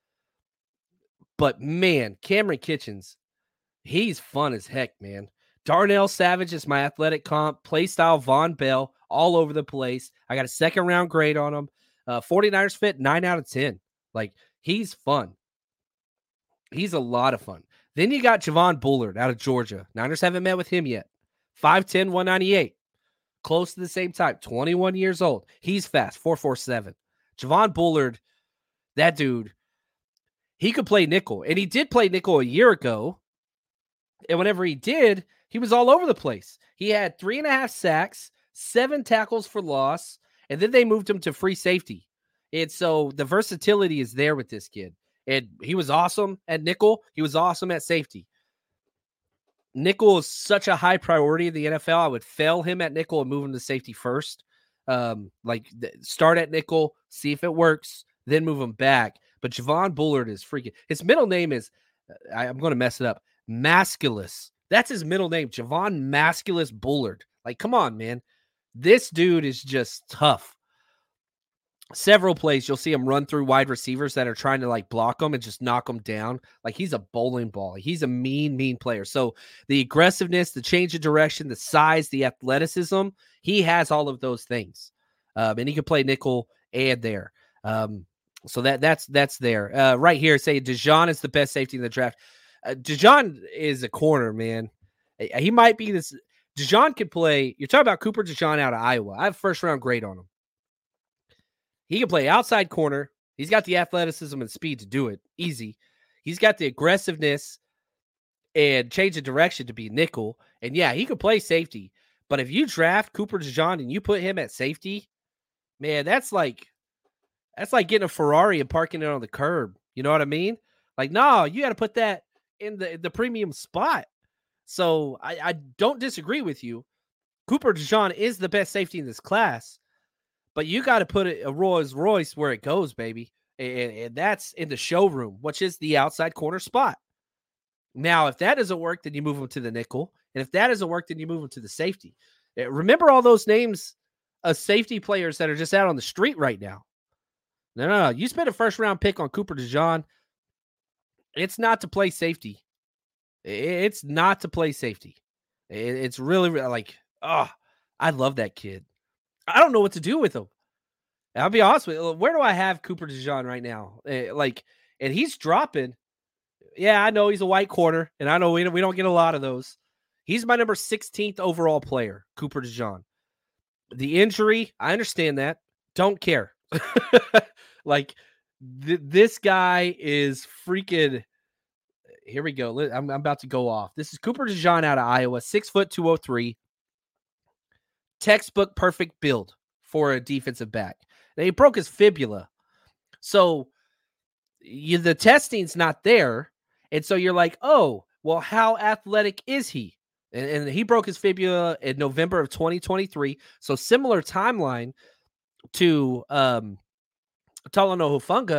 But, man, Cameron Kitchens, he's fun as heck, man. Darnell Savage is my athletic comp. Play style Von Bell, all over the place. I got a second-round grade on him. Uh, 49ers fit, nine out of ten. Like, he's fun. He's a lot of fun. Then you got Javon Bullard out of Georgia. Niners haven't met with him yet. five ten, one ninety-eight. Close to the same type. twenty-one years old. He's fast. four four seven. Javon Bullard, that dude, he could play nickel. And he did play nickel a year ago. And whenever he did, he was all over the place. He had three and a half sacks, seven tackles for loss, and then they moved him to free safety. And so the versatility is there with this kid. And he was awesome at nickel. He was awesome at safety. Nickel is such a high priority in the N F L. I would fail him at nickel and move him to safety first. Um, like th- start at nickel, see if it works, then move him back. But Javon Bullard is freaking. His middle name is, I, I'm going to mess it up, Masculus. That's his middle name, Javon Masculus Bullard. Like, come on, man. This dude is just tough. Several plays, you'll see him run through wide receivers that are trying to like block him and just knock him down. Like he's a bowling ball. He's a mean, mean player. So the aggressiveness, the change of direction, the size, the athleticism, he has all of those things. Um, and he can play nickel and there. Um, so that that's that's there. Uh, right here, say Dejon is the best safety in the draft. Uh, Dejon is a corner, man. He might be this. Dejon could play. You're talking about Cooper Dejon out of Iowa. I have first round grade on him. He can play outside corner. He's got the athleticism and speed to do it. Easy. He's got the aggressiveness and change of direction to be nickel. And yeah, he could play safety. But if you draft Cooper Dejon and you put him at safety, man, that's like that's like getting a Ferrari and parking it on the curb. You know what I mean? Like, no, you got to put that in the the premium spot. So I, I don't disagree with you. Cooper Dejon is the best safety in this class. But you got to put it, a Rolls Royce where it goes, baby. And, and that's in the showroom, which is the outside corner spot. Now, if that doesn't work, then you move them to the nickel. And if that doesn't work, then you move them to the safety. Remember all those names of safety players that are just out on the street right now. No, no, no. You spent a first-round pick on Cooper Dejon. It's not to play safety. It's not to play safety. It's really, really like, oh, I love that kid. I don't know what to do with him. I'll be honest with you. Where do I have Cooper Dejon right now? Uh, like, and he's dropping. Yeah, I know he's a white corner, and I know we don't, we don't get a lot of those. He's my number sixteenth overall player, Cooper Dejon. The injury, I understand that. Don't care. Like, th- this guy is freaking. Here we go. I'm, I'm about to go off. This is Cooper Dejon out of Iowa, six foot two oh three. Textbook perfect build for a defensive back. Now, he broke his fibula. So you, the testing's not there. And so you're like, oh, well, how athletic is he? And, and he broke his fibula in November of twenty twenty-three. So similar timeline to um, Talanoa Hufanga.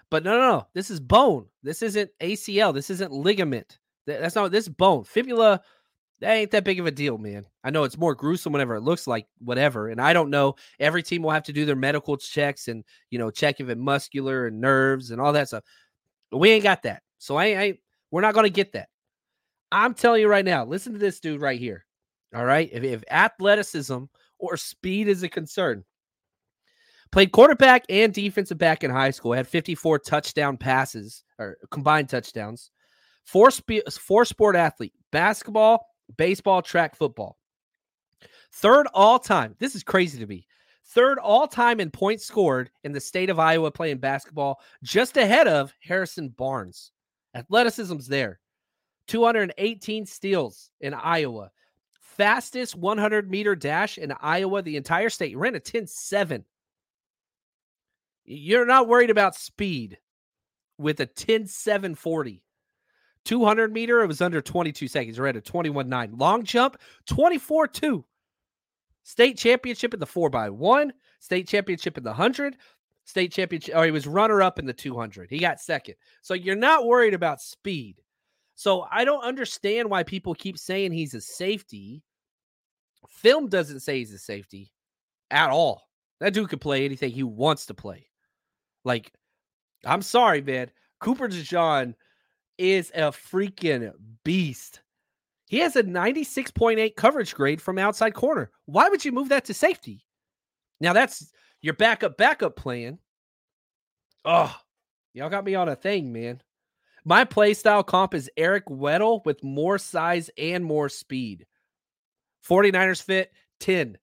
But no, no, no. This is bone. This isn't A C L. This isn't ligament. That's not, this is bone. Fibula, that ain't that big of a deal, man. I know it's more gruesome whenever it looks like whatever. And I don't know. Every team will have to do their medical checks and, you know, check if it's muscular and nerves and all that stuff. But we ain't got that. So I ain't, we're not going to get that. I'm telling you right now, listen to this dude right here. All right. If, if athleticism or speed is a concern, played quarterback and defensive back in high school, had fifty-four touchdown passes or combined touchdowns, four, spe- four sport athlete, basketball, baseball, track, football. Third all time. This is crazy to me. Third all time in points scored in the state of Iowa playing basketball, just ahead of Harrison Barnes. Athleticism's there. two hundred eighteen steals in Iowa. Fastest one hundred meter dash in Iowa, the entire state. Ran a ten seven. You're not worried about speed with a ten seven forty. two hundred meter, it was under twenty-two seconds. Ran a twenty-one nine. Long jump, twenty-four two. State championship in the four by one. State championship in the one hundred. State championship, or he was runner-up in the two hundred. He got second. So you're not worried about speed. So I don't understand why people keep saying he's a safety. Film doesn't say he's a safety at all. That dude could play anything he wants to play. Like, I'm sorry, man. Cooper DeJean is a freaking beast. He has a ninety-six point eight coverage grade from outside corner. Why would you move that to safety? Now, that's your backup backup plan. Oh, y'all got me on a thing, man. My play style comp is Eric Weddle with more size and more speed. 49ers fit, ten.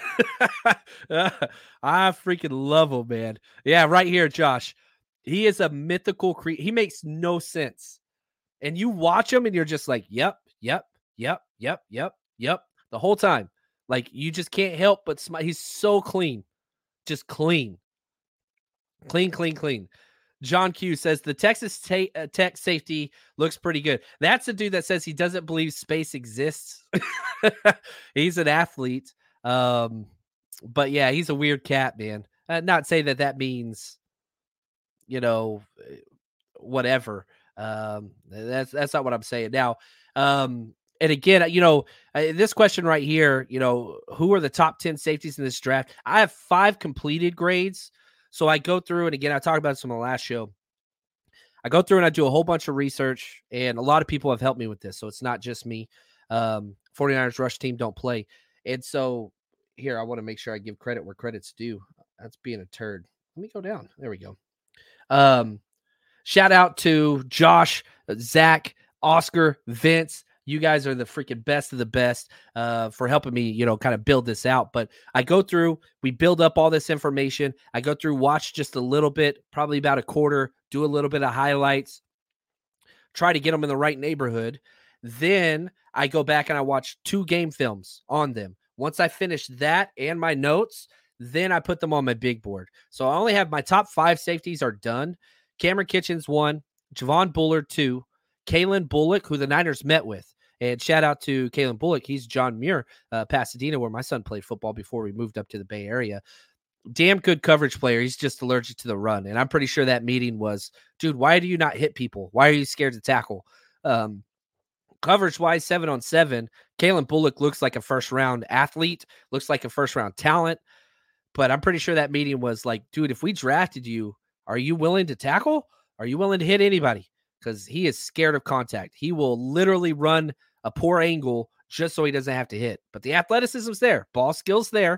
I freaking love him, man. Yeah, right here, Josh. He is a mythical creature. He makes no sense. And you watch him and you're just like, yep, yep, yep, yep, yep, yep. The whole time. Like, you just can't help but smile. He's so clean. Just clean. Clean, clean, clean. John Q says the Texas ta- uh, Tech safety looks pretty good. That's the dude that says he doesn't believe space exists. He's an athlete. Um, but yeah, he's a weird cat, man. Uh, not say that that means, you know, whatever. Um, that's, that's not what I'm saying now. Um, and again, you know, uh, this question right here, you know, who are the top ten safeties in this draft? I have five completed grades. So I go through, and again, I talked about this on the last show. I go through and I do a whole bunch of research, and a lot of people have helped me with this. So it's not just me. Um, 49ers rush team don't play. And so here, I want to make sure I give credit where credit's due. That's being a turd. Let me go down. There we go. Um, shout out to Josh, Zach, Oscar, Vince. You guys are the freaking best of the best uh, for helping me, you know, kind of build this out. But I go through, we build up all this information. I go through, watch just a little bit, probably about a quarter, do a little bit of highlights, try to get them in the right neighborhood. Then I go back and I watch two game films on them. Once I finish that and my notes, then I put them on my big board. So I only have my top five safeties are done. Cameron Kitchens one, Javon Bullard two, Kalen Bullock, who the Niners met with. And shout out to Kalen Bullock. He's John Muir, uh, Pasadena, where my son played football before we moved up to the Bay Area. Damn good coverage player. He's just allergic to the run. And I'm pretty sure that meeting was, dude, why do you not hit people? Why are you scared to tackle? Um, coverage-wise, seven on seven. Kalen Bullock looks like a first-round athlete, looks like a first-round talent. But I'm pretty sure that meeting was like, dude, if we drafted you, are you willing to tackle? Are you willing to hit anybody? Because he is scared of contact. He will literally run a poor angle just so he doesn't have to hit. But the athleticism's there. Ball skill's there.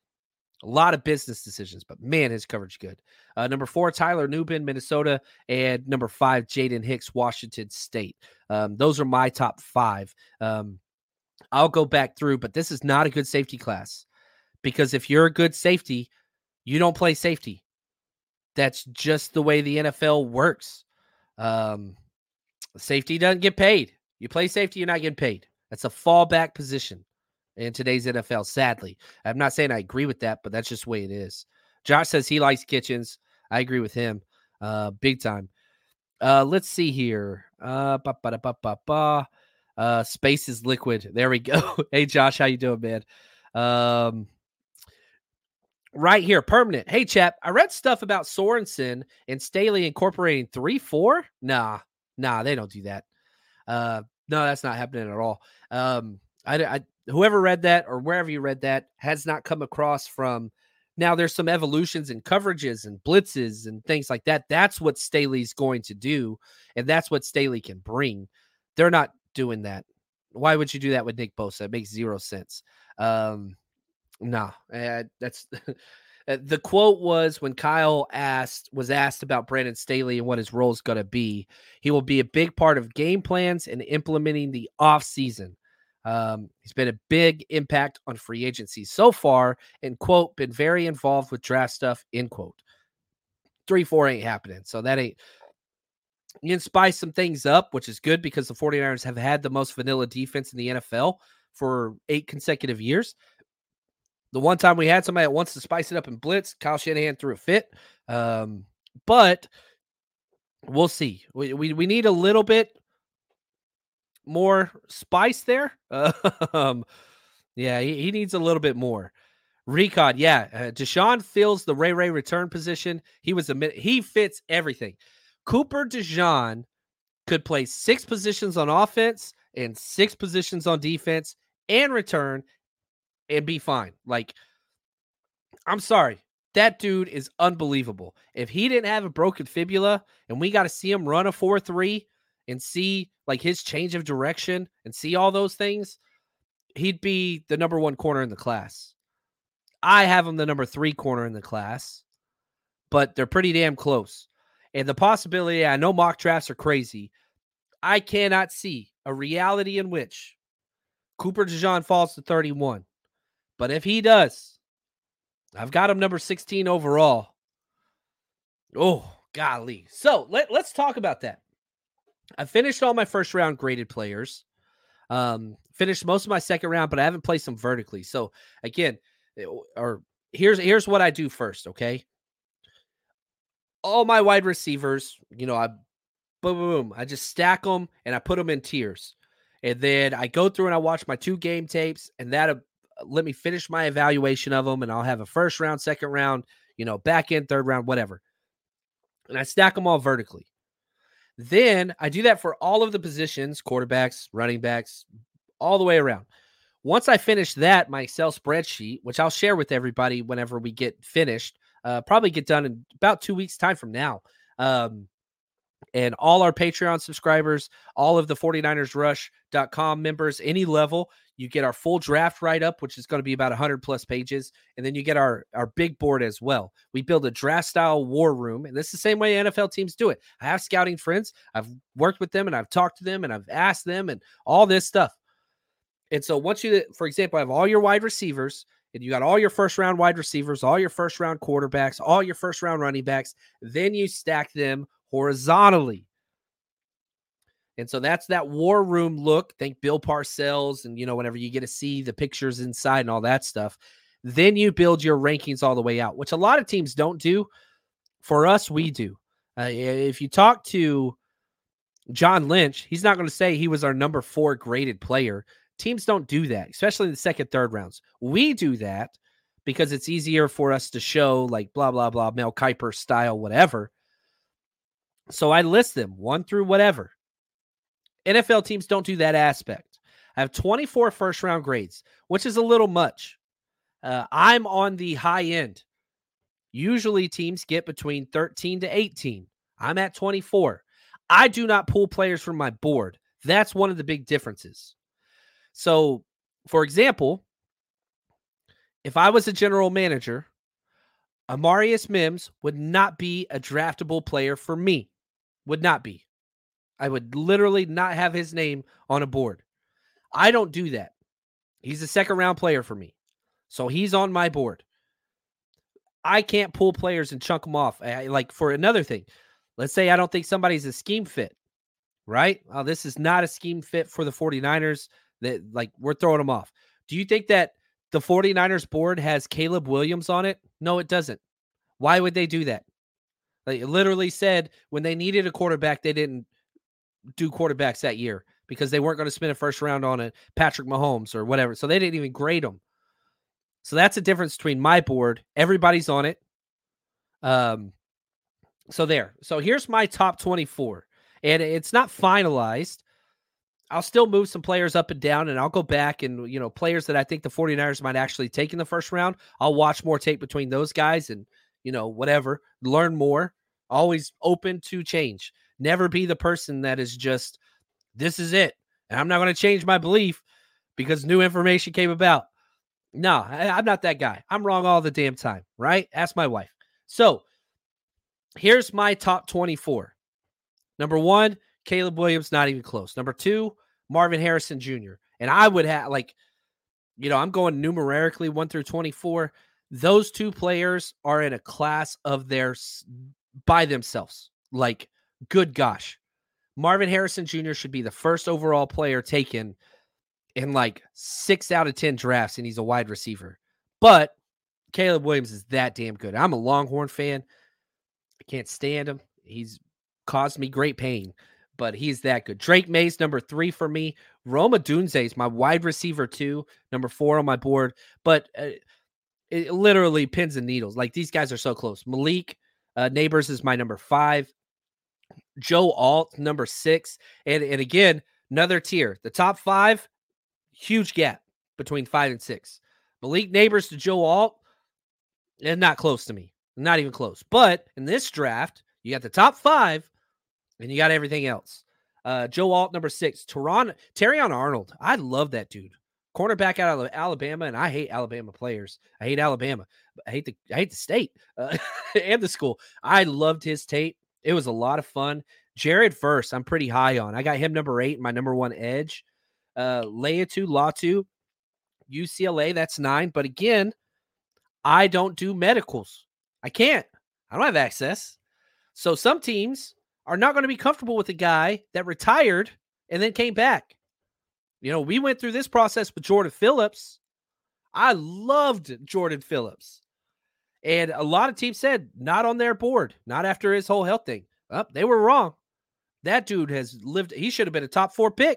A lot of business decisions. But, man, his coverage good. Uh, number four, Tyler Nubin, Minnesota. And number five, Jaden Hicks, Washington State. Um, those are my top five. Um, I'll go back through, but this is not a good safety class. Because if you're a good safety, you don't play safety. That's just the way the N F L works. Um, safety doesn't get paid. You play safety, you're not getting paid. That's a fallback position in today's N F L, sadly. I'm not saying I agree with that, but that's just the way it is. Josh says he likes Kitchens. I agree with him uh, big time. Uh, let's see here. Uh, ba, ba, ba, ba, ba. Uh, space is liquid. There we go. Hey, Josh, how you doing, man? Um, right here, permanent. Hey, chap, I read stuff about Sorensen and Staley incorporating three four. Nah, nah, they don't do that. Uh, no, that's not happening at all. Um, I, I, whoever read that or wherever you read that has not come across from. Now, there's some evolutions in coverages and blitzes and things like that. That's what Staley's going to do, and that's what Staley can bring. They're not doing that. Why would you do that with Nick Bosa? It makes zero sense. Um, no, uh, that's the quote was when Kyle asked was asked about Brandon Staley and what his role is going to be. He will be a big part of game plans and implementing the offseason. Um, he's been a big impact on free agency so far, and quote, been very involved with draft stuff, end quote. three four ain't happening. So that ain't. You can spice some things up, which is good because the 49ers have had the most vanilla defense in the N F L for eight consecutive years. The one time we had somebody that wants to spice it up and blitz, Kyle Shanahan threw a fit. Um, but we'll see. We, we we need a little bit more spice there. Uh, um, yeah, he, he needs a little bit more. Recon, yeah. Uh, Deshaun fills the Ray Ray return position. He was a he fits everything. Cooper DeJean could play six positions on offense and six positions on defense and return and be fine. Like, I'm sorry. That dude is unbelievable. If he didn't have a broken fibula and we got to see him run a four three and see like his change of direction and see all those things, he'd be the number one corner in the class. I have him the number three corner in the class, but they're pretty damn close. And the possibility, I know mock drafts are crazy. I cannot see a reality in which Cooper DeJean falls to thirty-one. But if he does, I've got him number sixteen overall. Oh, golly. So let, let's talk about that. I finished all my first round graded players. Um, finished most of my second round, but I haven't placed them vertically. So again, or here's here's what I do first, okay? All my wide receivers, you know, I boom, boom, boom. I just stack them and I put them in tiers. And then I go through and I watch my two game tapes, and that uh, let me finish my evaluation of them. And I'll have a first round, second round, you know, back end, third round, whatever. And I stack them all vertically. Then I do that for all of the positions, quarterbacks, running backs, all the way around. Once I finish that, my Excel spreadsheet, which I'll share with everybody whenever we get finished, uh, probably get done in about two weeks' time from now. Um, and all our Patreon subscribers, all of the 49ers rush dot com members, any level, you get our full draft write-up, which is going to be about one hundred plus pages. And then you get our, our big board as well. We build a draft-style war room, and this is the same way N F L teams do it. I have scouting friends. I've worked with them, and I've talked to them, and I've asked them, and all this stuff. And so once you, for example, have all your wide receivers, and you got all your first-round wide receivers, all your first-round quarterbacks, all your first-round running backs, then you stack them horizontally. And so that's that war room look. Think Bill Parcells, and, you know, whenever you get to see the pictures inside and all that stuff, then you build your rankings all the way out, which a lot of teams don't do. For us, we do. Uh, if you talk to John Lynch, he's not going to say he was our number four graded player. Teams don't do that, especially in the second, third rounds. We do that because it's easier for us to show, like, blah, blah, blah, Mel Kiper style, whatever. So I list them one through whatever. N F L teams don't do that aspect. I have twenty-four first-round grades, which is a little much. Uh, I'm on the high end. Usually teams get between thirteen to eighteen. I'm at twenty-four. I do not pull players from my board. That's one of the big differences. So, for example, if I was a general manager, Amarius Mims would not be a draftable player for me. Would not be. I would literally not have his name on a board. I don't do that. He's a second round player for me. So he's on my board. I can't pull players and chunk them off. I, like for another thing, let's say I don't think somebody's a scheme fit, right? Oh, this is not a scheme fit for the 49ers. That, like, we're throwing them off. Do you think that the 49ers board has Caleb Williams on it? No, it doesn't. Why would they do that? Like, it literally said when they needed a quarterback, they didn't do quarterbacks that year because they weren't going to spend a first round on a Patrick Mahomes or whatever. So they didn't even grade them. So that's the difference between my board. Everybody's on it. Um, so there. So here's my top twenty-four. And it's not finalized. I'll still move some players up and down, and I'll go back and, you know, players that I think the 49ers might actually take in the first round. I'll watch more tape between those guys and, you know, whatever, learn more. Always open to change. Never be the person that is just, this is it, and I'm not going to change my belief because new information came about. No, I, I'm not that guy. I'm wrong all the damn time, right? Ask my wife. So here's my top twenty-four. Number one, Caleb Williams, not even close. Number two, Marvin Harrison Junior And I would have, like, you know, I'm going numerically one through twenty-four. Those two players are in a class of theirs by themselves. Like, good gosh. Marvin Harrison Junior should be the first overall player taken in like six out of ten drafts, and he's a wide receiver. But Caleb Williams is that damn good. I'm a Longhorn fan. I can't stand him. He's caused me great pain, but he's that good. Drake May's number three for me. Rome Odunze is my wide receiver two, number four on my board. But uh, it literally pins and needles. Like, these guys are so close. Malik uh, Neighbors is my number five. Joe Alt, number six. And, and again, another tier. The top five, huge gap between five and six. Malik Neighbors to Joe Alt, and not close to me. Not even close. But in this draft, you got the top five, and you got everything else. Uh, Joe Alt, number six. Teron, Terrion Arnold. I love that dude. Cornerback out of Alabama, and I hate Alabama players. I hate Alabama. I hate the I hate the state uh, and the school. I loved his tape. It was a lot of fun. Jared Verse, I'm pretty high on. I got him number eight, my number one edge. Uh, Laiatu Latu, U C L A, that's nine. But again, I don't do medicals. I can't. I don't have access. So some teams are not going to be comfortable with a guy that retired and then came back. You know, we went through this process with Jordan Phillips. I loved Jordan Phillips. And a lot of teams said not on their board, not after his whole health thing. Oh, they were wrong. That dude has lived. He should have been a top four pick.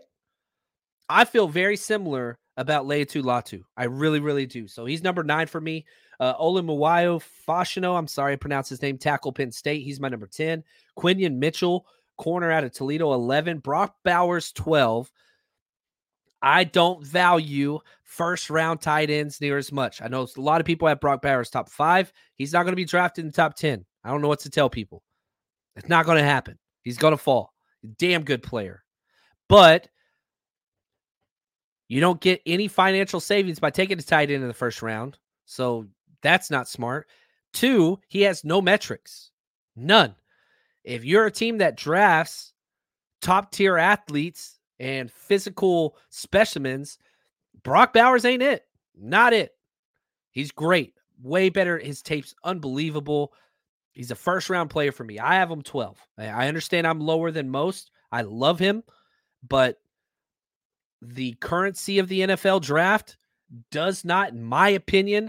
I feel very similar about Laiatu Latu. I really, really do. So he's number nine for me. Uh, Olumuwayo Fashino, I'm sorry I pronounced his name, tackle Penn State. He's my number ten. Quinion Mitchell, corner out of Toledo, eleven. Brock Bowers, twelve. I don't value first-round tight ends near as much. I know a lot of people have Brock Bowers top five. He's not going to be drafted in the top ten. I don't know what to tell people. It's not going to happen. He's going to fall. Damn good player. But you don't get any financial savings by taking a tight end in the first round. So that's not smart. Two, he has no metrics. None. If you're a team that drafts top-tier athletes and physical specimens, Brock Bowers ain't it. Not it. He's great. Way better. His tape's unbelievable. He's a first-round player for me. I have him twelve. I understand I'm lower than most. I love him, but the currency of the N F L draft does not, in my opinion,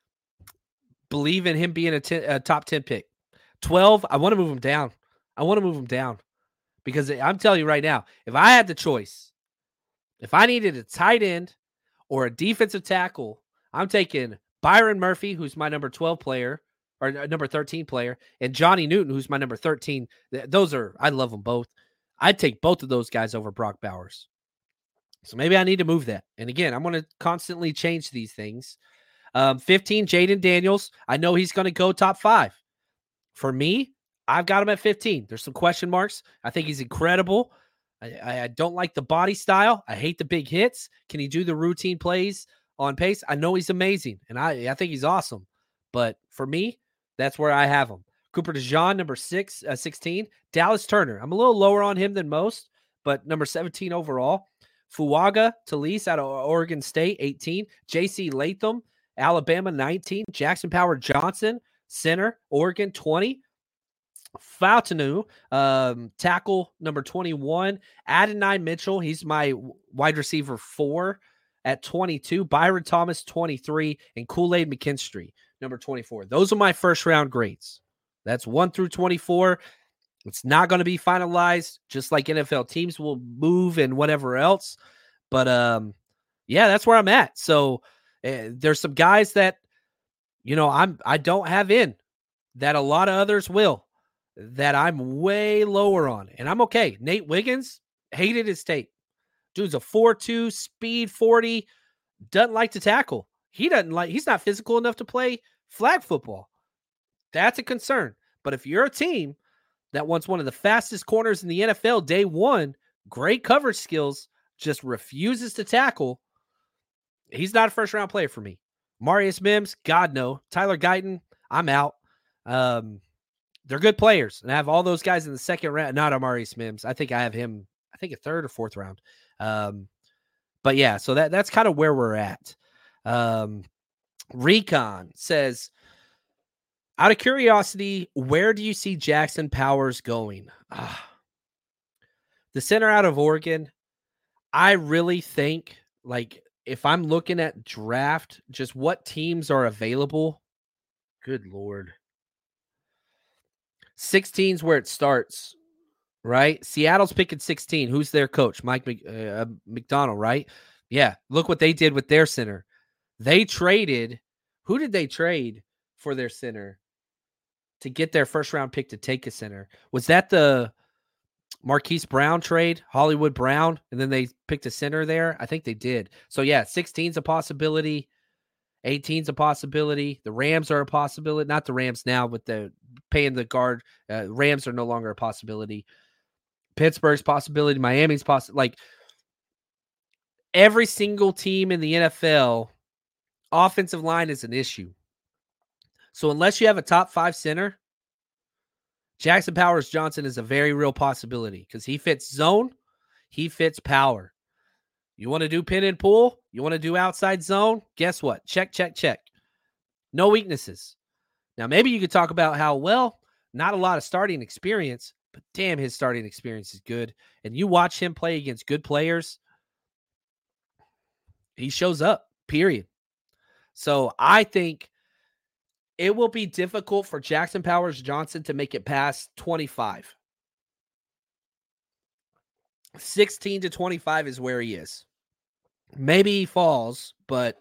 believe in him being a, ten, a top ten pick. twelve, I want to move him down. I want to move him down because I'm telling you right now, if I had the choice, if I needed a tight end or a defensive tackle, I'm taking Byron Murphy, who's my number twelve player, or number thirteen player, and Johnny Newton, who's my number thirteen. Those are, I love them both. I'd take both of those guys over Brock Bowers. So maybe I need to move that. And again, I'm going to constantly change these things. Um, fifteen, Jaden Daniels. I know he's going to go top five. For me, I've got him at fifteen. There's some question marks. I think he's incredible. I, I don't like the body style. I hate the big hits. Can he do the routine plays on pace? I know he's amazing, and I, I think he's awesome. But for me, that's where I have him. Cooper DeJean, number six, uh, sixteen. Dallas Turner. I'm a little lower on him than most, but number seventeen overall. Fuaga Talise out of Oregon State, eighteen. J C Latham, Alabama, nineteen. Jackson Power Johnson, center, Oregon, twenty. Fautanu, um, tackle, number twenty-one. Adonai Mitchell, he's my wide receiver four at twenty-two. Byron Thomas, twenty-three. And Kool-Aid McKinstry, number twenty-four. Those are my first-round grades. That's one through twenty-four. It's not going to be finalized, just like N F L teams will move and whatever else. But, um, yeah, that's where I'm at. So Uh, there's some guys that, you know, I'm I don't have in that a lot of others will, that I'm way lower on, and I'm okay. Nate Wiggins, hated his tape. Dude's a four two, speed forty, doesn't like to tackle. He doesn't like, he's not physical enough to play flag football. That's a concern. But if you're a team that wants one of the fastest corners in the N F L day one, great coverage skills, just refuses to tackle, he's not a first round player for me. Marius Mims, God no. Tyler Guyton, I'm out. Um, they're good players, and I have all those guys in the second round. Not Marius Mims. I think I have him, I think a third or fourth round. Um, but yeah, so that that's kind of where we're at. Um, Recon says, out of curiosity, where do you see Jackson Powers going? Ah, the center out of Oregon, I really think, like, if I'm looking at draft, just what teams are available, good Lord. sixteen is where it starts, right? Seattle's picking sixteen. Who's their coach? Mike Mc, uh, McDonald, right? Yeah, look what they did with their center. They traded, who did they trade for their center to get their first round pick to take a center? Was that the Marquise Brown trade, Hollywood Brown, and then they picked a center there? I think they did. So yeah, sixteen's a possibility. eighteen's a possibility. The Rams are a possibility. Not the Rams now, with the paying the guard. Uh, Rams are no longer a possibility. Pittsburgh's possibility. Miami's possible. Like, every single team in the N F L, offensive line is an issue. So unless you have a top five center, Jackson Powers Johnson is a very real possibility because he fits zone, he fits power. You want to do pin and pull? You want to do outside zone? Guess what? Check, check, check. No weaknesses. Now, maybe you could talk about how, well, not a lot of starting experience, but damn, his starting experience is good. And you watch him play against good players, he shows up, period. So I think it will be difficult for Jackson Powers Johnson to make it past twenty-five. sixteen to twenty-five is where he is. Maybe he falls, but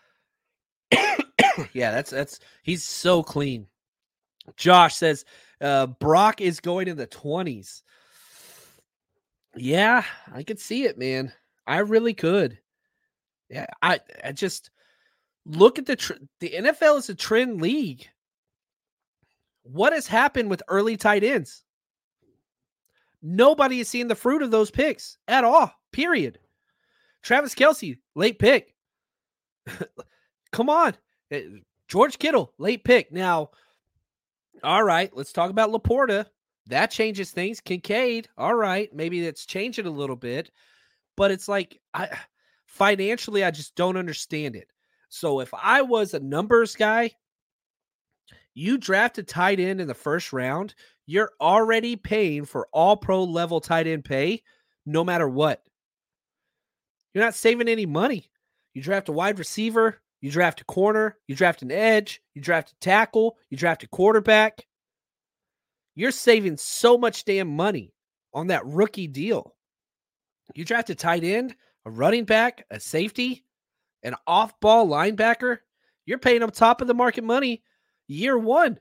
yeah, that's that's he's so clean. Josh says uh, Brock is going in the twenties. Yeah, I could see it, man. I really could. Yeah, I I just look at the tr- the N F L is a trend league. What has happened with early tight ends? Nobody has seen the fruit of those picks at all, period. Travis Kelce, late pick. Come on. George Kittle, late pick. Now, all right, let's talk about Laporta. That changes things. Kincaid, all right, maybe that's changing a little bit. But it's like, I financially, I just don't understand it. So if I was a numbers guy, you draft a tight end in the first round, you're already paying for all pro level tight end pay, no matter what. You're not saving any money. You draft a wide receiver, you draft a corner, you draft an edge, you draft a tackle, you draft a quarterback. You're saving so much damn money on that rookie deal. You draft a tight end, a running back, a safety, an off-ball linebacker. You're paying them top of the market money year one.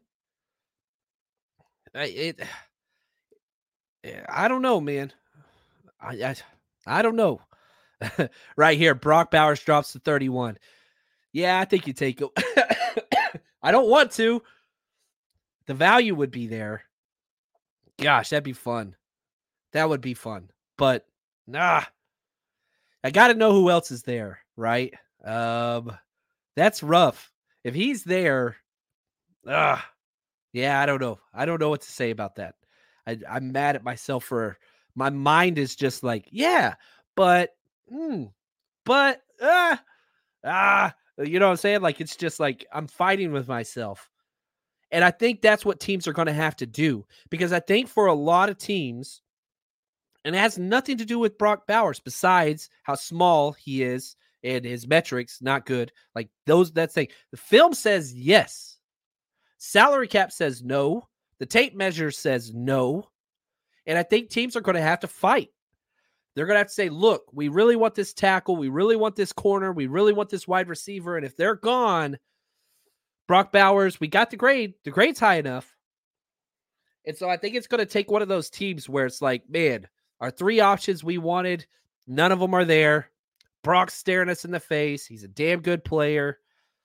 It, I don't know, man. I, I, I don't know. Right here, Brock Bowers drops to thirty-one. Yeah, I think you take it. I don't want to. The value would be there. Gosh, that'd be fun. That would be fun. But, nah. I got to know who else is there, right? Um, that's rough. If he's there, ah, yeah, I don't know. I don't know what to say about that. I, I'm mad at myself for, my mind is just like, yeah, but, mm, but, ah, ah, you know what I'm saying? Like, it's just like, I'm fighting with myself. And I think that's what teams are going to have to do, because I think for a lot of teams, and it has nothing to do with Brock Bowers besides how small he is and his metrics not good. Like those, that thing. The film says yes. Salary cap says no. The tape measure says no. And I think teams are going to have to fight. They're going to have to say, look, we really want this tackle. We really want this corner. We really want this wide receiver. And if they're gone, Brock Bowers, we got the grade. The grade's high enough. And so I think it's going to take one of those teams where it's like, man, our three options we wanted, none of them are there. Brock's staring us in the face. He's a damn good player.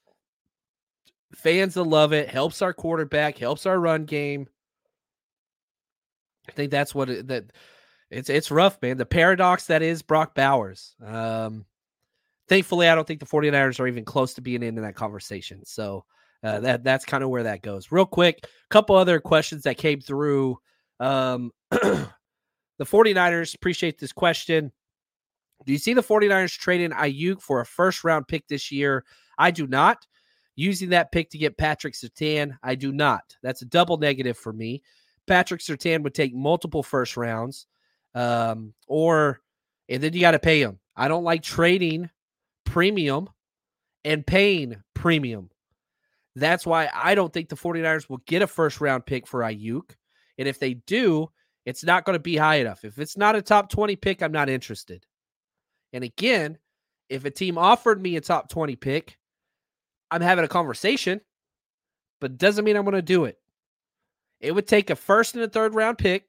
Fans will love it. Helps our quarterback. Helps our run game. I think that's what it, that it's it's rough, man. The paradox that is Brock Bowers. Um, thankfully, I don't think the 49ers are even close to being in that conversation. So uh, that that's kind of where that goes. Real quick, a couple other questions that came through. Um, the 49ers, appreciate this question. Do you see the 49ers trading Ayuk for a first-round pick this year? I do not. Using that pick to get Patrick Surtain, I do not. That's a double negative for me. Patrick Surtain would take multiple first rounds, um, or and then you got to pay him. I don't like trading premium and paying premium. That's why I don't think the 49ers will get a first-round pick for Ayuk. And if they do, it's not going to be high enough. If it's not a top twenty pick, I'm not interested. And again, if a team offered me a top twenty pick, I'm having a conversation, but it doesn't mean I'm going to do it. It would take a first and a third round pick.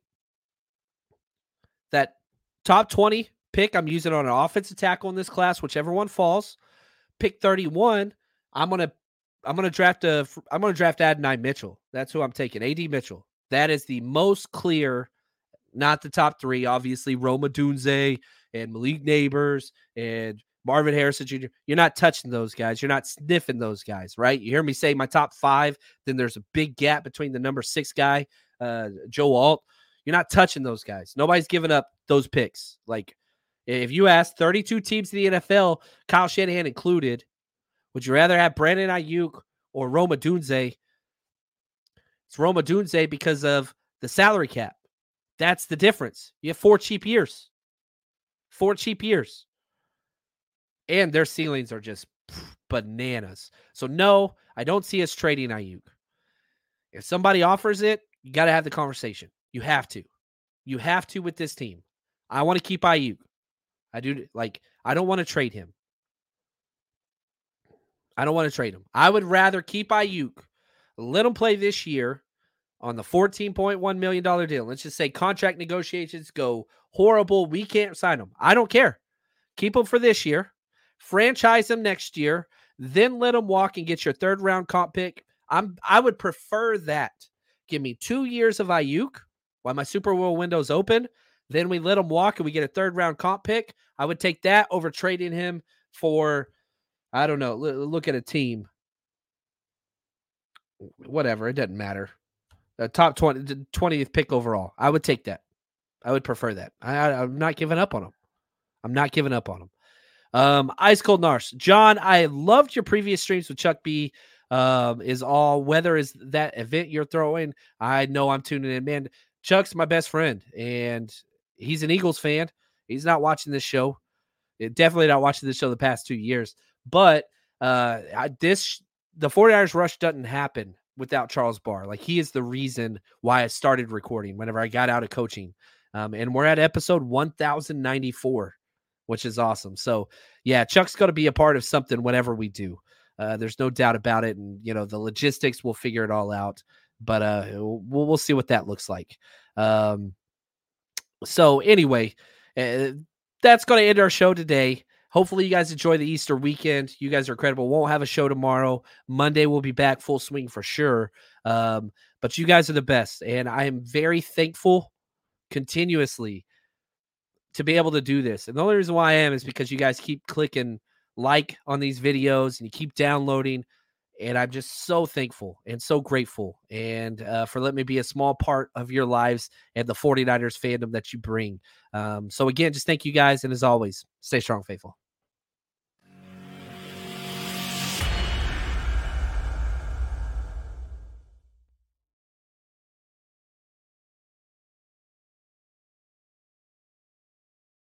That top twenty pick, I'm using on an offensive tackle in this class, whichever one falls. Pick thirty-one, I'm going to I'm going to draft a I'm going to draft Adonai Mitchell. That's who I'm taking, A D Mitchell. That is the most clear, not the top three, obviously Rome Odunze and Malik Neighbors and Marvin Harrison Junior You're not touching those guys. You're not sniffing those guys, right? You hear me say my top five, then there's a big gap between the number six guy, uh, Joe Alt. You're not touching those guys. Nobody's giving up those picks. Like, if you ask thirty-two teams in the N F L, Kyle Shanahan included, would you rather have Brandon Ayuk or Rome Odunze? It's Rome Odunze because of the salary cap. That's the difference. You have four cheap years. Four cheap years. And their ceilings are just bananas. So, no, I don't see us trading Ayuk. If somebody offers it, you got to have the conversation. You have to. You have to with this team. I want to keep Ayuk. I do. Like, I don't want to trade him. I don't want to trade him. I would rather keep Ayuk, let him play this year on the fourteen point one million dollars deal. Let's just say contract negotiations go horrible. We can't sign him. I don't care. Keep him for this year. Franchise him next year, then let him walk and get your third round comp pick. I'm I would prefer that. Give me two years of Ayuk while my Super Bowl window's open. Then we let him walk and we get a third round comp pick. I would take that over trading him for, I don't know, look at a team. Whatever, it doesn't matter. The top twenty, twentieth pick overall. I would take that. I would prefer that. I, I'm not giving up on him. I'm not giving up on him. Um, Ice Cold Nars. John, I loved your previous streams with Chuck B. Um, is all weather is that event you're throwing. I know I'm tuning in, man. Chuck's my best friend, and he's an Eagles fan. He's not watching this show. It, definitely not watching this show the past two years. But uh, I, this the 49ers rush doesn't happen without Charles Barr. Like, he is the reason why I started recording whenever I got out of coaching. Um, and we're at episode one thousand ninety-four. Which is awesome. So, yeah, Chuck's going to be a part of something whatever we do. Uh, there's no doubt about it. And, you know, the logistics, we'll figure it all out. But uh, we'll, we'll see what that looks like. Um, so, anyway, uh, that's going to end our show today. Hopefully, you guys enjoy the Easter weekend. You guys are incredible. Won't have a show tomorrow. Monday, we'll be back full swing for sure. Um, but you guys are the best. And I am very thankful continuously to be able to do this. And the only reason why I am is because you guys keep clicking like on these videos and you keep downloading. And I'm just so thankful and so grateful. And uh, for letting me be a small part of your lives and the 49ers fandom that you bring. Um, so again, just thank you guys. And as always, stay strong, faithful.